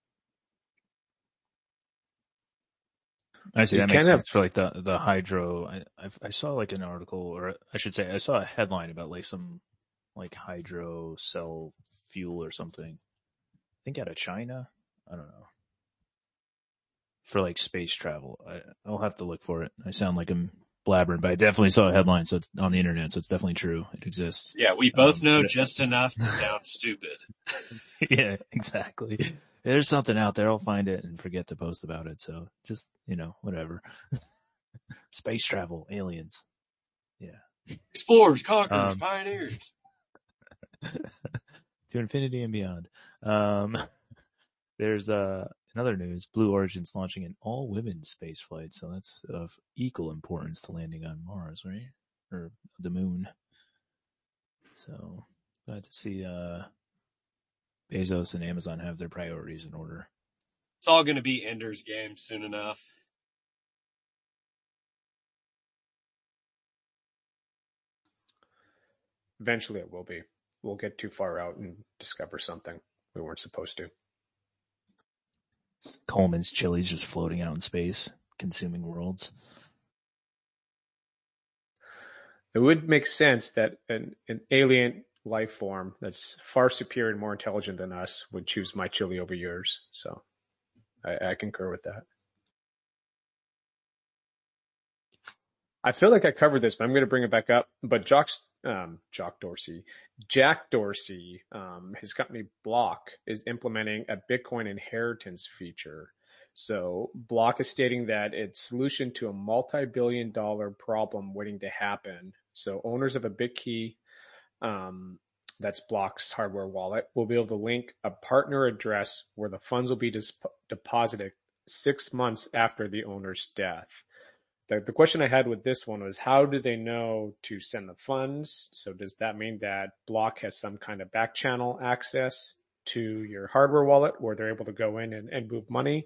I see. You That makes can have- sense for like the, the hydro. I, I, I saw like an article, or I should say, I saw a headline about like some like hydro cell fuel or something. I think out of China. I don't know. For like space travel. I, I'll have to look for it. I sound like I'm blabbering, but I definitely saw a headline, so it's on the internet, so it's definitely true. It exists. Yeah, we both Um, know but- just enough to sound stupid. Yeah, exactly. There's something out there. I'll find it and forget to post about it. So just, you know, whatever. Space travel, aliens. Yeah. Explorers, conquerors, Um, pioneers. To infinity and beyond. Um, there's, uh, another news. Blue Origin's launching an all-women space flight. So that's of equal importance to landing on Mars, right? Or the moon. So glad to see, uh, Bezos and Amazon have their priorities in order. It's all going to be Ender's Game soon enough. Eventually it will be. We'll get too far out and discover something we weren't supposed to. It's Coleman's Chili's just floating out in space, consuming worlds. It would make sense that an, an alien life form that's far superior and more intelligent than us would choose my chili over yours. So I, I concur with that. I feel like I covered this, but I'm going to bring it back up. But Jock's, um, Jock Dorsey, Jack Dorsey, um, his company Block is implementing a Bitcoin inheritance feature. So Block is stating that it's solution to a multi-billion dollar problem waiting to happen. So owners of a BitKey, um, that's Block's hardware wallet, will be able to link a partner address where the funds will be dis- deposited six months after the owner's death. The, the question I had with this one was, how do they know to send the funds? So does that mean that Block has some kind of back channel access to your hardware wallet where they're able to go in and, and move money?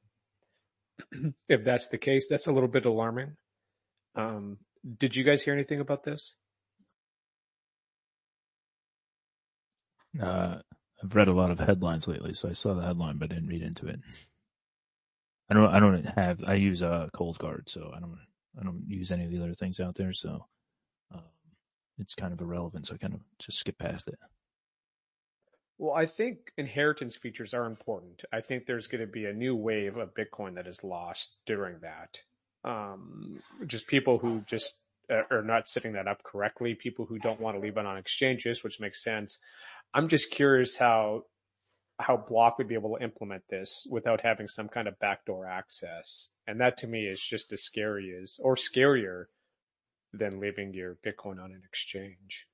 If that's the case, that's a little bit alarming. Um, did you guys hear anything about this? Uh, I've read a lot of headlines lately, so I saw the headline, but I didn't read into it. I don't, I don't have, I use a cold card, so I don't, I don't use any of the other things out there, so, um, it's kind of irrelevant, so I kind of just skip past it. Well, I think inheritance features are important. I think there's going to be a new wave of Bitcoin that is lost during that. Um, just people who just are not setting that up correctly, people who don't want to leave it on exchanges, which makes sense. I'm just curious how how Block would be able to implement this without having some kind of backdoor access. And that to me is just as scary as, or scarier than leaving your Bitcoin on an exchange.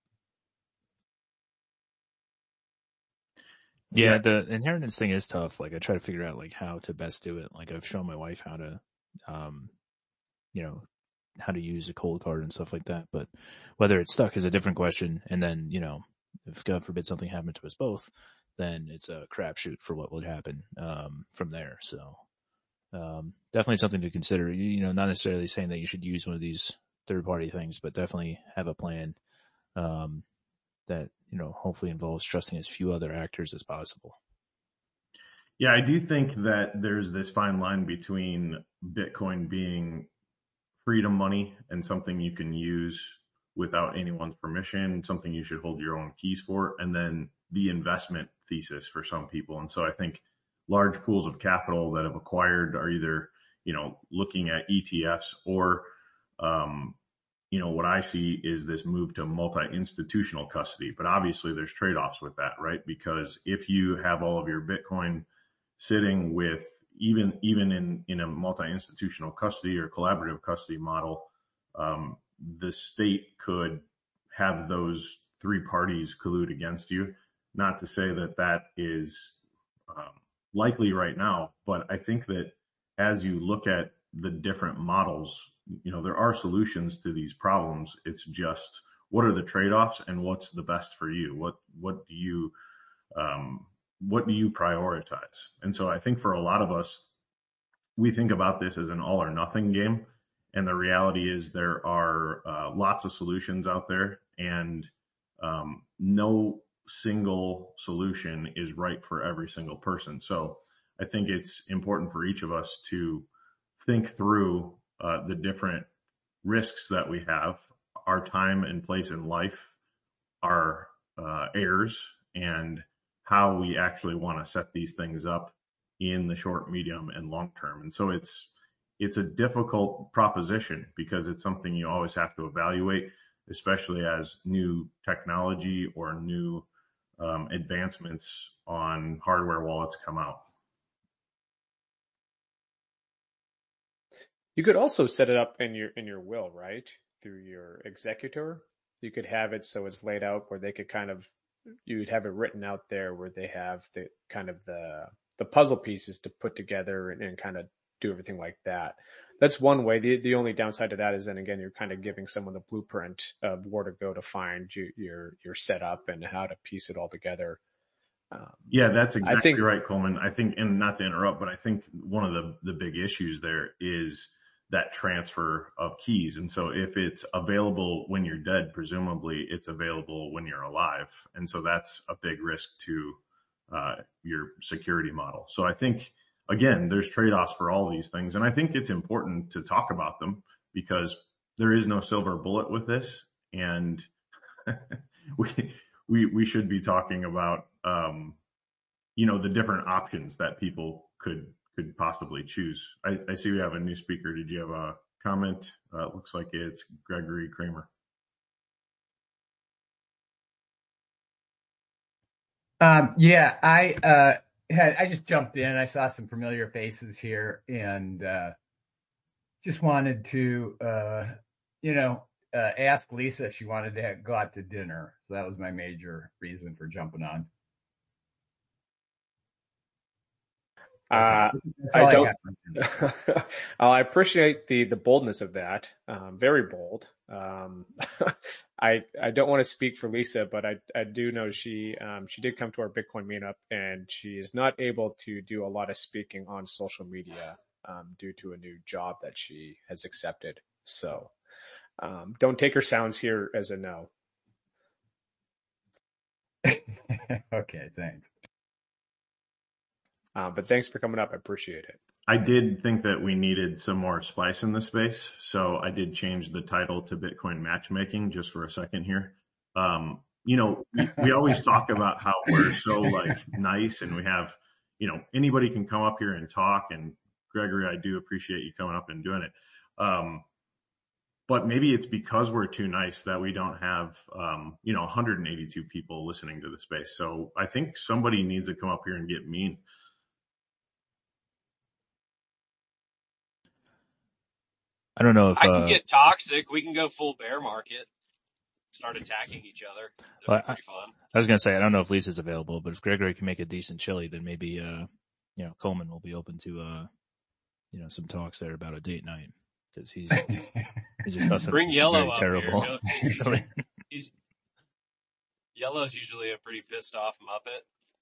Yeah, Yeah. the inheritance thing is tough. Like I try to figure out like how to best do it. Like I've shown my wife how to, um, you know, how to use a cold card and stuff like that. But whether it's stuck is a different question. And then, you know, if God forbid something happened to us both, then it's a crapshoot for what would happen, um, from there. So, um, definitely something to consider, you, you know, not necessarily saying that you should use one of these third party things, but definitely have a plan, um, that, you know, hopefully involves trusting as few other actors as possible. Yeah, I do think that there's this fine line between Bitcoin being freedom money and something you can use without anyone's permission, something you should hold your own keys for, and then the investment thesis for some people. And so I think large pools of capital that have acquired are either, you know, looking at E T Fs or, um, you know, what I see is this move to multi-institutional custody. But obviously there's trade-offs with that, right? Because if you have all of your Bitcoin sitting with even, even in, in a multi-institutional custody or collaborative custody model, um, the state could have those three parties collude against you. Not to say that that is um, likely right now, but I think that as you look at the different models, you know, there are solutions to these problems. It's just, what are the trade-offs and what's the best for you? What, what do you, um, what do you prioritize? And so I think for a lot of us, we think about this as an all or nothing game. And the reality is there are uh, lots of solutions out there, and um, no single solution is right for every single person. So I think it's important for each of us to think through uh, the different risks that we have, our time and place in life, our uh, heirs, and how we actually want to set these things up in the short, medium, and long term. And so it's it's a difficult proposition because it's something you always have to evaluate, especially as new technology or new um, advancements on hardware wallets come out. You could also set it up in your in your will, right? Through your executor. You could have it so it's laid out where they could kind of, you'd have it written out there where they have the kind of the the puzzle pieces to put together and, and kind of do everything like that. That's one way. The the only downside to that is then again, you're kind of giving someone the blueprint of where to go to find you, your your setup and how to piece it all together. Um, yeah, that's exactly think, right, Coleman. I think, and not to interrupt, but I think one of the, the big issues there is that transfer of keys. And so if it's available when you're dead, presumably it's available when you're alive. And so that's a big risk to uh, your security model. So I think, again, there's trade-offs for all these things. And I think it's important to talk about them because there is no silver bullet with this. And we, we, we should be talking about, um, you know, the different options that people could, could possibly choose. I, I see we have a new speaker. Did you have a comment? Uh, it looks like it's Gregory Kramer. Um, yeah, I, uh, had, I just jumped in. I saw some familiar faces here and, uh, just wanted to, uh, you know, uh, ask Lisa if she wanted to have, go out to dinner. So that was my major reason for jumping on. Uh, I don't, I, I appreciate the, the boldness of that. Um, very bold. Um, I, I don't want to speak for Lisa, but I, I do know she, um, she did come to our Bitcoin meetup and she is not able to do a lot of speaking on social media, um, due to a new job that she has accepted. So, um, don't take her sounds here as a no. Okay. Thanks. Uh, but thanks for coming up. I appreciate it. I did think that we needed some more spice in the space. So I did change the title to Bitcoin Matchmaking just for a second here. Um, you know, we, we always talk about how we're so like nice and we have, you know, anybody can come up here and talk. And Gregory, I do appreciate you coming up and doing it. Um, but maybe it's because we're too nice that we don't have, um, you know, one hundred eighty-two people listening to the space. So I think somebody needs to come up here and get mean. I don't know if I can uh, get toxic. We can go full bear market, start attacking each other. That'd well, be pretty fun. I was gonna say I don't know if Lisa's available, but if Gregory can make a decent chili, then maybe uh, you know, Coleman will be open to uh, you know, some talks there about a date night because he's he's accustomed Bring to Yellow very up terrible. here. He's, he's, he's, Yellow's usually a pretty pissed off Muppet.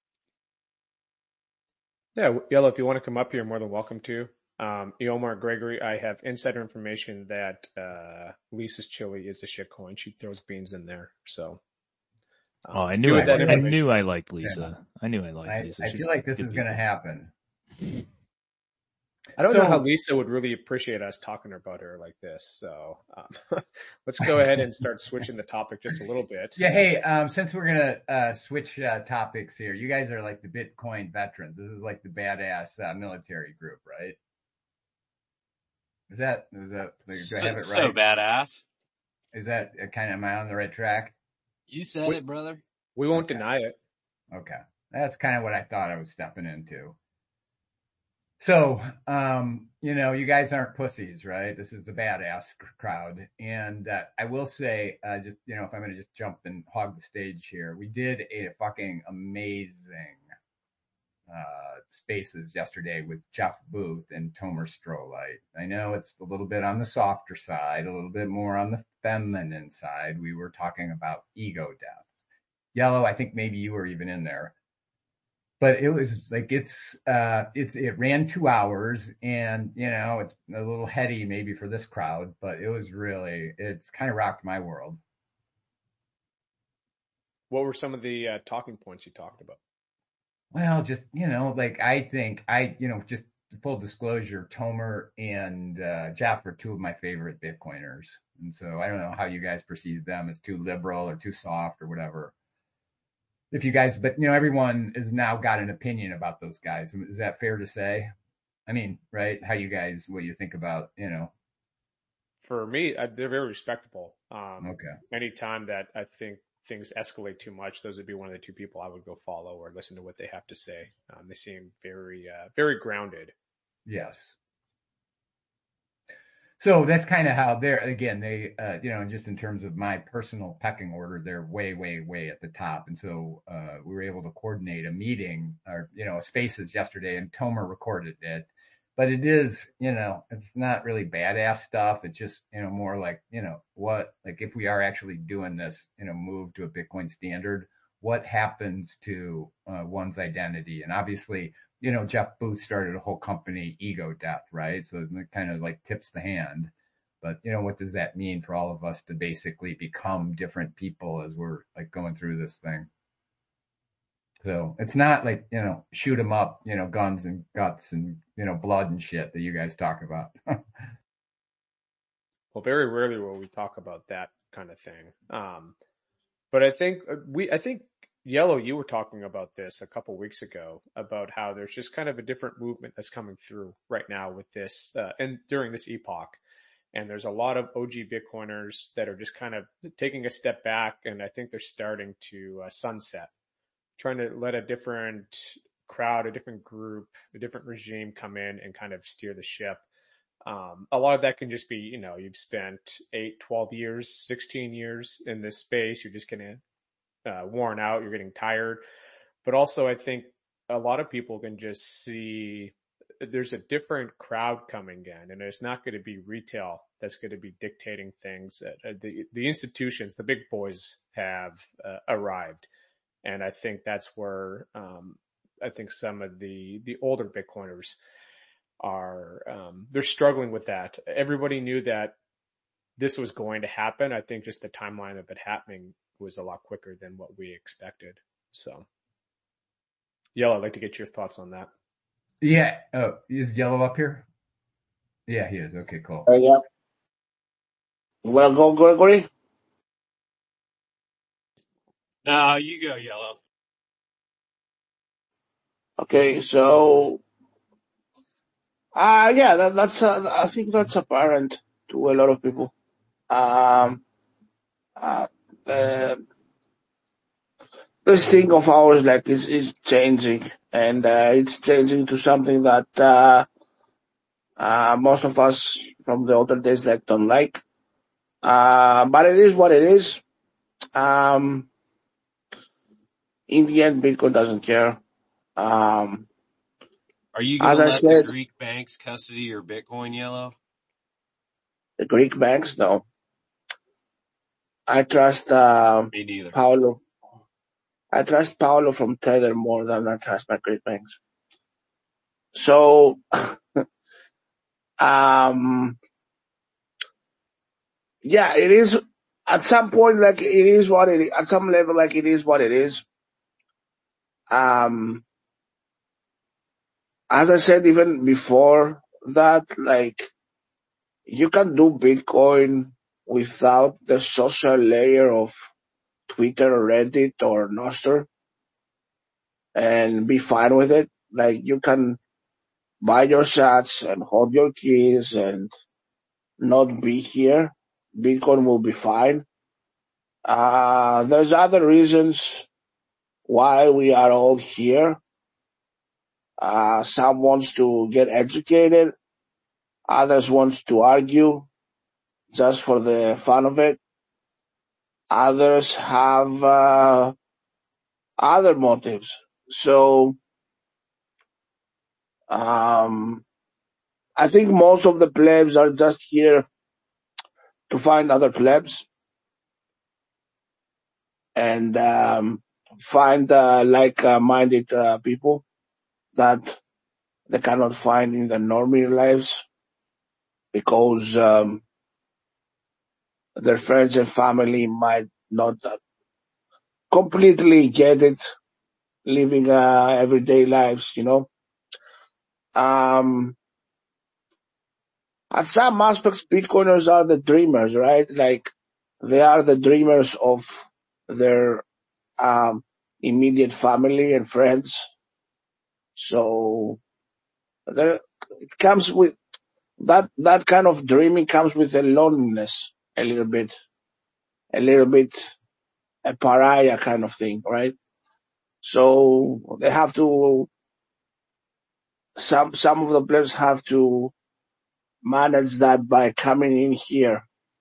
Yeah, Yellow, if you want to come up here, more than welcome to. Um, Eomar, Gregory, I have insider information that, uh, Lisa's chili is a shitcoin. She throws beans in there. So. Um, oh, I knew I, I knew I liked Lisa. Yeah. I knew I liked I, Lisa. I feel like this is going to happen. I don't so, know how Lisa would really appreciate us talking about her like this. So, um, let's go ahead and start switching the topic just a little bit. Yeah. Hey, um, since we're going to, uh, switch, uh, topics here, you guys are like the Bitcoin veterans. This is like the badass, uh, military group, right? Is that, is that, like, do I have it right? So badass. Is that uh, kind of, am I on the right track? You said we, it, brother. We won't okay. deny it. Okay. That's kind of what I thought I was stepping into. So, um, you know, you guys aren't pussies, right? This is the badass crowd. And, uh, I will say, uh, just, you know, if I'm going to just jump and hog the stage here, we did a fucking amazing, uh, spaces yesterday with Jeff Booth and Tomer Strolight. I know it's a little bit on the softer side, a little bit more on the feminine side. We were talking about ego death. Yellow, I think maybe you were even in there. But it was like, it's, uh, it's, it ran two hours and, you know, it's a little heady maybe for this crowd, but it was really, it's kind of rocked my world. What were some of the uh, talking points you talked about? Well, just, you know, like I think I, you know, just full disclosure, Tomer and uh, Jeff are two of my favorite Bitcoiners. And so I don't know how you guys perceive them as too liberal or too soft or whatever. If you guys, but you know, everyone has now got an opinion about those guys. Is that fair to say? I mean, right? How you guys, what you think about, you know? For me, I, they're very respectable. Um, okay. Anytime that I think things escalate too much, those would be one of the two people I would go follow or listen to what they have to say. Um, they seem very, uh, very grounded. Yes. So that's kind of how they're, again, they, uh, you know, just in terms of my personal pecking order, they're way, way, way at the top. And so, uh, we were able to coordinate a meeting or, you know, spaces yesterday, and Tomer recorded it, but it is, you know, it's not really badass stuff. It's just, you know, more like, you know, what, like if we are actually doing this, you know, move to a Bitcoin standard, what happens to uh, one's identity? And obviously, you know, Jeff Booth started a whole company, Ego Death, right? So it kind of like tips the hand. But, you know, what does that mean for all of us to basically become different people as we're like going through this thing? So it's not like, you know, shoot 'em up, you know, guns and guts and, you know, blood and shit that you guys talk about. Well, very rarely will we talk about that kind of thing. Um, but I think we, I think Yellow, you were talking about this a couple weeks ago about how there's just kind of a different movement that's coming through right now with this, uh, and during this epoch. And there's a lot of O G Bitcoiners that are just kind of taking a step back, and I think they're starting to uh, sunset, trying to let a different crowd, a different group, a different regime come in and kind of steer the ship. Um, a lot of that can just be, you know, you've spent eight, twelve years, sixteen years in this space. You're just getting uh, worn out. You're getting tired. But also, I think a lot of people can just see there's a different crowd coming in, and it's not going to be retail that's going to be dictating things. Uh, the, the institutions, the big boys have uh, arrived. And I think that's where, um, I think some of the, the older Bitcoiners are, um, they're struggling with that. Everybody knew that this was going to happen. I think just the timeline of it happening was a lot quicker than what we expected. So, Yellow, I'd like to get your thoughts on that. Yeah. Oh, is Yellow up here? Yeah, he is. Okay, cool. Uh, yeah. You want to go, Gregory? No, you go, Yellow. Okay, so, uh, yeah, that, that's, uh, I think that's apparent to a lot of people. Um, uh, uh, this thing of ours, like, is, is changing, and, uh, it's changing to something that, uh, uh, most of us from the older days, like, don't like. Uh, but it is what it is. Um, in the end, Bitcoin doesn't care. Um, Are you going as to I let said, the Greek banks custody your Bitcoin, Yellow? the Greek banks, no. I trust, um, Me neither. Paolo. I trust Paolo from Tether more than I trust my Greek banks. So, um, yeah, it is, at some point, like, it is what it is, at some level, like, it is what it is. Um, as I said, even before that, like, you can do Bitcoin without the social layer of Twitter or Reddit or Nostr and be fine with it. Like, you can buy your sats and hold your keys and not be here. Bitcoin will be fine. Uh, there's other reasons why we are all here. Uh, some wants to get educated. Others wants to argue just for the fun of it. Others have, uh, other motives. So, Um, I think most of the plebs are just here to find other plebs and um, find uh, like-minded uh, people that they cannot find in the normie lives because um, their friends and family might not uh, completely get it, living uh, everyday lives, you know. Um, at some aspects, Bitcoiners are the dreamers, right? Like they are the dreamers of their um, immediate family and friends. So there, it comes with that, that kind of dreaming comes with a loneliness a little bit, a little bit a pariah kind of thing, right? So they have to, some, some of the players have to manage that by coming in here.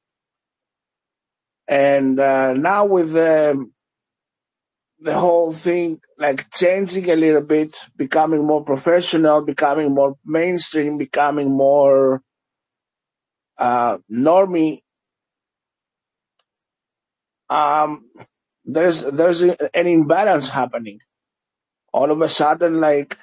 And, uh, now with the, the whole thing like changing a little bit, becoming more professional, becoming more mainstream, becoming more, uh, normie, um, there's, there's a, an imbalance happening. All of a sudden, like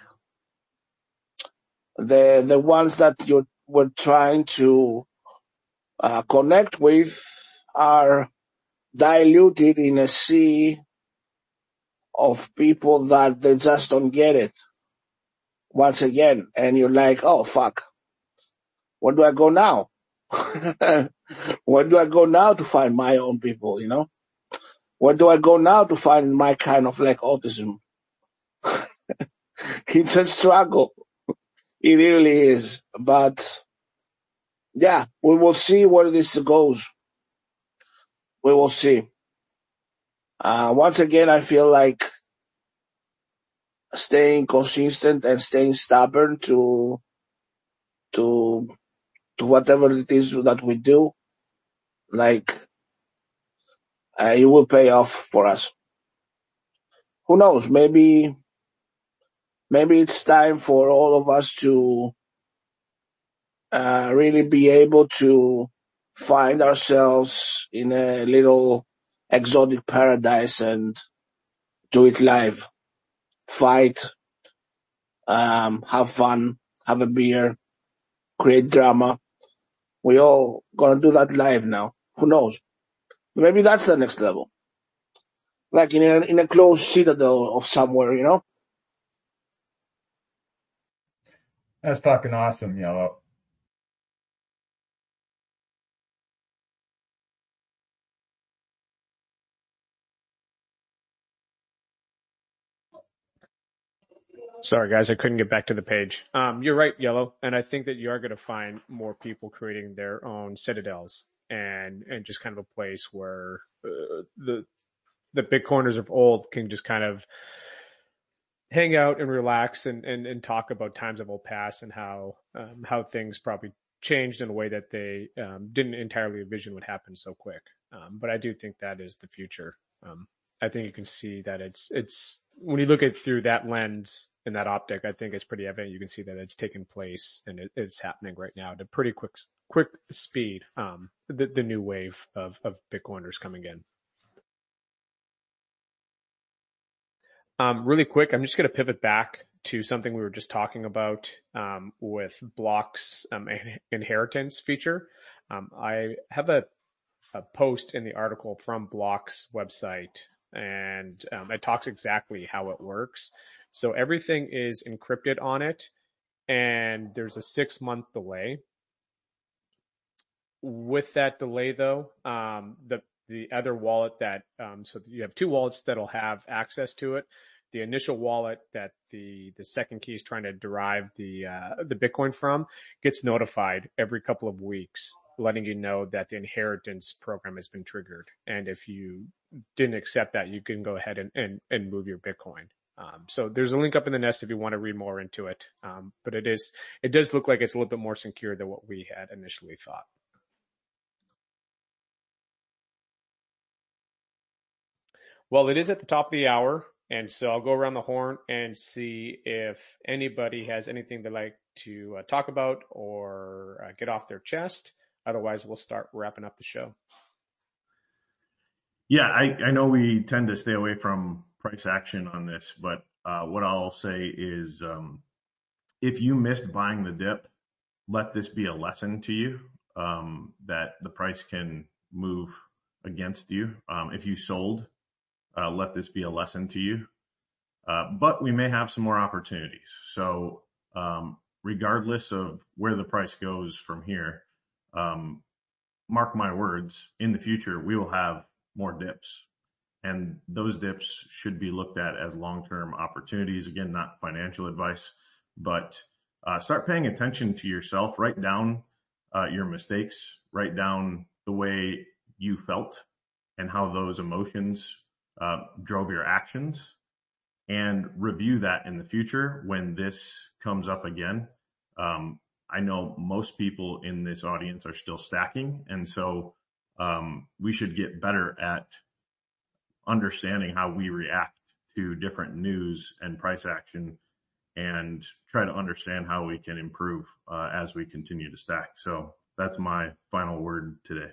the, the ones that you were trying to, uh, connect with are diluted in a sea of people that they just don't get it once again. And you're like, oh, fuck, where do I go now? Where do I go now to find my own people, you know? Where do I go now to find my kind of like autism? It's a struggle. It really is. But yeah, we will see where this goes. We will see. Uh, once again, I feel like staying consistent and staying stubborn to, to, to whatever it is that we do, like, uh, it will pay off for us. Who knows? Maybe, maybe it's time for all of us to, uh, really be able to find ourselves in a little exotic paradise and do it live. Fight, um, have fun, have a beer, create drama. We all gonna do that live now. Who knows? Maybe that's the next level. Like in a, in a closed citadel of somewhere, you know? That's fucking awesome, Yellow. Sorry, guys, I couldn't get back to the page. Um, you're right, Yellow, and I think that you are going to find more people creating their own citadels and and just kind of a place where uh, the the Bitcoiners of old can just kind of hang out and relax and, and, and talk about times of old past and how um, how things probably changed in a way that they um, didn't entirely envision would happen so quick. Um, but I do think that is the future. Um, I think you can see that it's it's when you look at it through that lens and that optic, I think it's pretty evident. You can see that it's taking place and it, it's happening right now at a pretty quick quick speed. Um, the the new wave of of Bitcoiners coming in. Um, really quick, I'm just going to pivot back to something we were just talking about um, with Block's um, inheritance feature. Um, I have a, a post in the article from Block's website, and um, it talks exactly how it works. So everything is encrypted on it, and there's a six-month delay. With that delay, though, um, the the other wallet that um, so you have two wallets that'll have access to it. The initial wallet that the the second key is trying to derive the uh, the Bitcoin from gets notified every couple of weeks, letting you know that the inheritance program has been triggered. And if you didn't accept that, you can go ahead and and, and move your Bitcoin. Um, so there's a link up in the nest if you want to read more into it. Um, but it is it does look like it's a little bit more secure than what we had initially thought. Well, it is at the top of the hour, And so I'll go around the horn and see if anybody has anything they'd like to uh, talk about or uh, get off their chest. Otherwise, we'll start wrapping up the show. Yeah, I, I know we tend to stay away from price action on this, but uh, what I'll say is um, if you missed buying the dip, let this be a lesson to you um, that the price can move against you. Um, if you sold, uh, let this be a lesson to you. Uh, but we may have some more opportunities. So um, regardless of where the price goes from here, um, mark my words, in the future, we will have more dips. And those dips should be looked at as long-term opportunities. Again, not financial advice, but uh, start paying attention to yourself. Write down uh, your mistakes. Write down the way you felt and how those emotions uh, drove your actions, and review that in the future when this comes up again. Um, I know most people in this audience are still stacking, and so um, we should get better at understanding how we react to different news and price action, and try to understand how we can improve uh, as we continue to stack. So that's my final word today.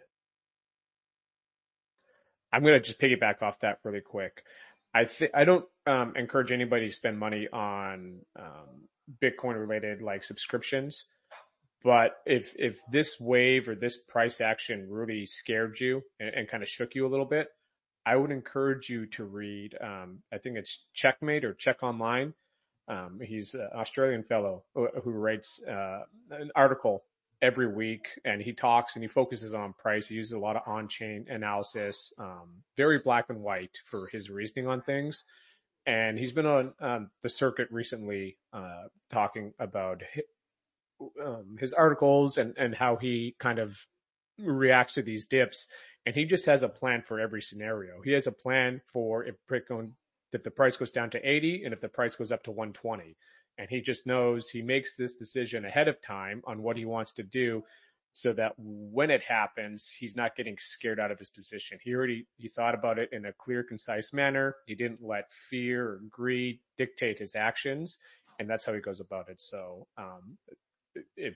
I'm going to just piggyback off that really quick. I th- I don't um, encourage anybody to spend money on um, Bitcoin related like subscriptions. But if if this wave or this price action really scared you and, and kind of shook you a little bit, I would encourage you to read, um, I think it's Checkmate or Check Online. Um, he's an Australian fellow who, who writes uh, an article every week, and he talks and he focuses on price. He uses a lot of on-chain analysis, um, very black and white for his reasoning on things. And he's been on um, the circuit recently uh, talking about his, um, his articles and, and how he kind of reacts to these dips. And he just has a plan for every scenario. He has a plan for if Bitcoin, if the price goes down to eighty and if the price goes up to one twenty. And he just knows he makes this decision ahead of time on what he wants to do so that when it happens, he's not getting scared out of his position. He already, he thought about it in a clear, concise manner. He didn't let fear or greed dictate his actions. And that's how he goes about it. So, um, if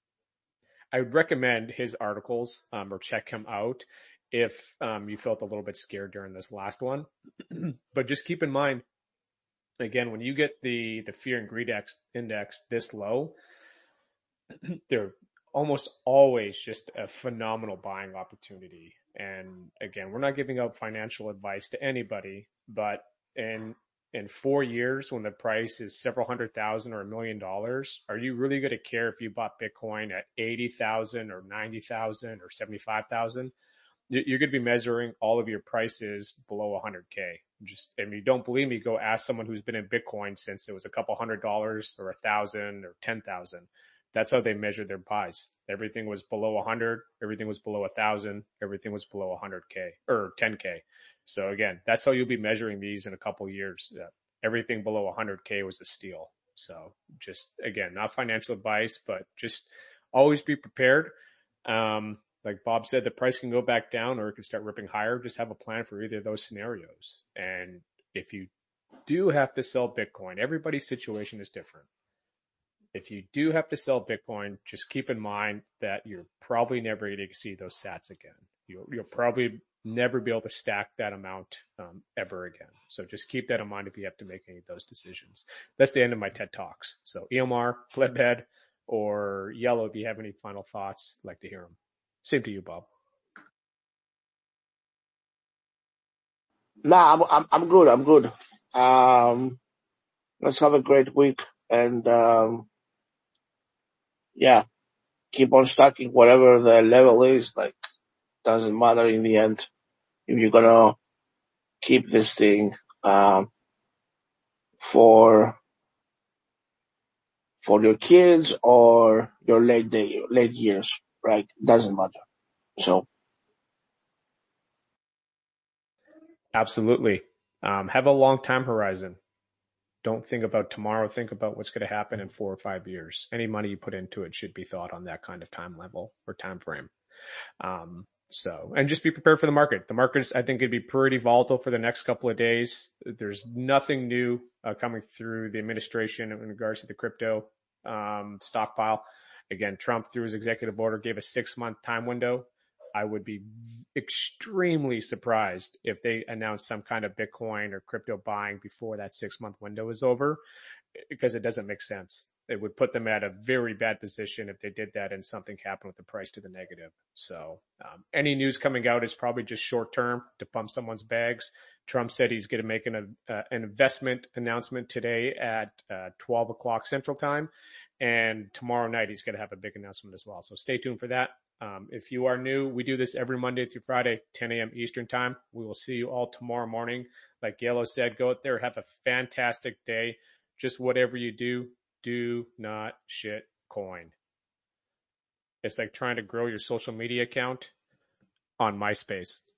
I would recommend his articles, um, or check him out if, um, you felt a little bit scared during this last one, but just keep in mind, again, when you get the, the fear and greed ex- index this low, they're almost always just a phenomenal buying opportunity. And again, we're not giving out financial advice to anybody, but in, in four years, when the price is several hundred thousand or a million dollars, are you really going to care if you bought Bitcoin at eighty thousand or ninety thousand or seventy-five thousand? You're going to be measuring all of your prices below one hundred K. Just, if you don't believe me, go ask someone who's been in Bitcoin since it was a couple hundred dollars or a thousand or ten thousand. That's how they measured their buys. Everything was below one hundred. Everything was below a thousand. Everything was below one hundred K or ten K. So again, that's how you'll be measuring these in a couple of years. Uh, everything below one hundred K was a steal. So just, again, not financial advice, but just always be prepared. Um, Like Bob said, the price can go back down or it can start ripping higher. Just have a plan for either of those scenarios. And if you do have to sell Bitcoin, everybody's situation is different. If you do have to sell Bitcoin, just keep in mind that you're probably never going to see those sats again. You'll, you'll probably never be able to stack that amount um, ever again. So just keep that in mind if you have to make any of those decisions. That's the end of my TED Talks. So E M R, Plebhead, or Yellow, if you have any final thoughts, I'd like to hear them. Same to you, Bob. Nah, I'm I'm I'm good. I'm good. Um, let's have a great week, and um, yeah, keep on stacking whatever the level is. Like, doesn't matter in the end if you're gonna keep this thing um for for your kids or your late day late years, right? Doesn't matter. So Absolutely. Um, have a long time horizon. Don't think about tomorrow. Think about what's going to happen in four or five years. Any money you put into it should be thought on that kind of time level or time frame. Um, So, and just be prepared for the market. The markets, I think, could be pretty volatile for the next couple of days. There's nothing new uh, coming through the administration in regards to the crypto um, stockpile. Again, Trump, through his executive order, gave a six-month time window. I would be extremely surprised if they announced some kind of Bitcoin or crypto buying before that six-month window is over, because it doesn't make sense. It would put them at a very bad position if they did that and something happened with the price to the negative. So um, any news coming out is probably just short term to pump someone's bags. Trump said he's going to make an, uh, an investment announcement today at uh, twelve o'clock Central Time. And tomorrow night, he's going to have a big announcement as well. So stay tuned for that. Um, if you are new, we do this every Monday through Friday, ten a.m. Eastern Time. We will see you all tomorrow morning. Like Yellow said, go out there, have a fantastic day. Just whatever you do, do not shit coin. It's like trying to grow your social media account on MySpace.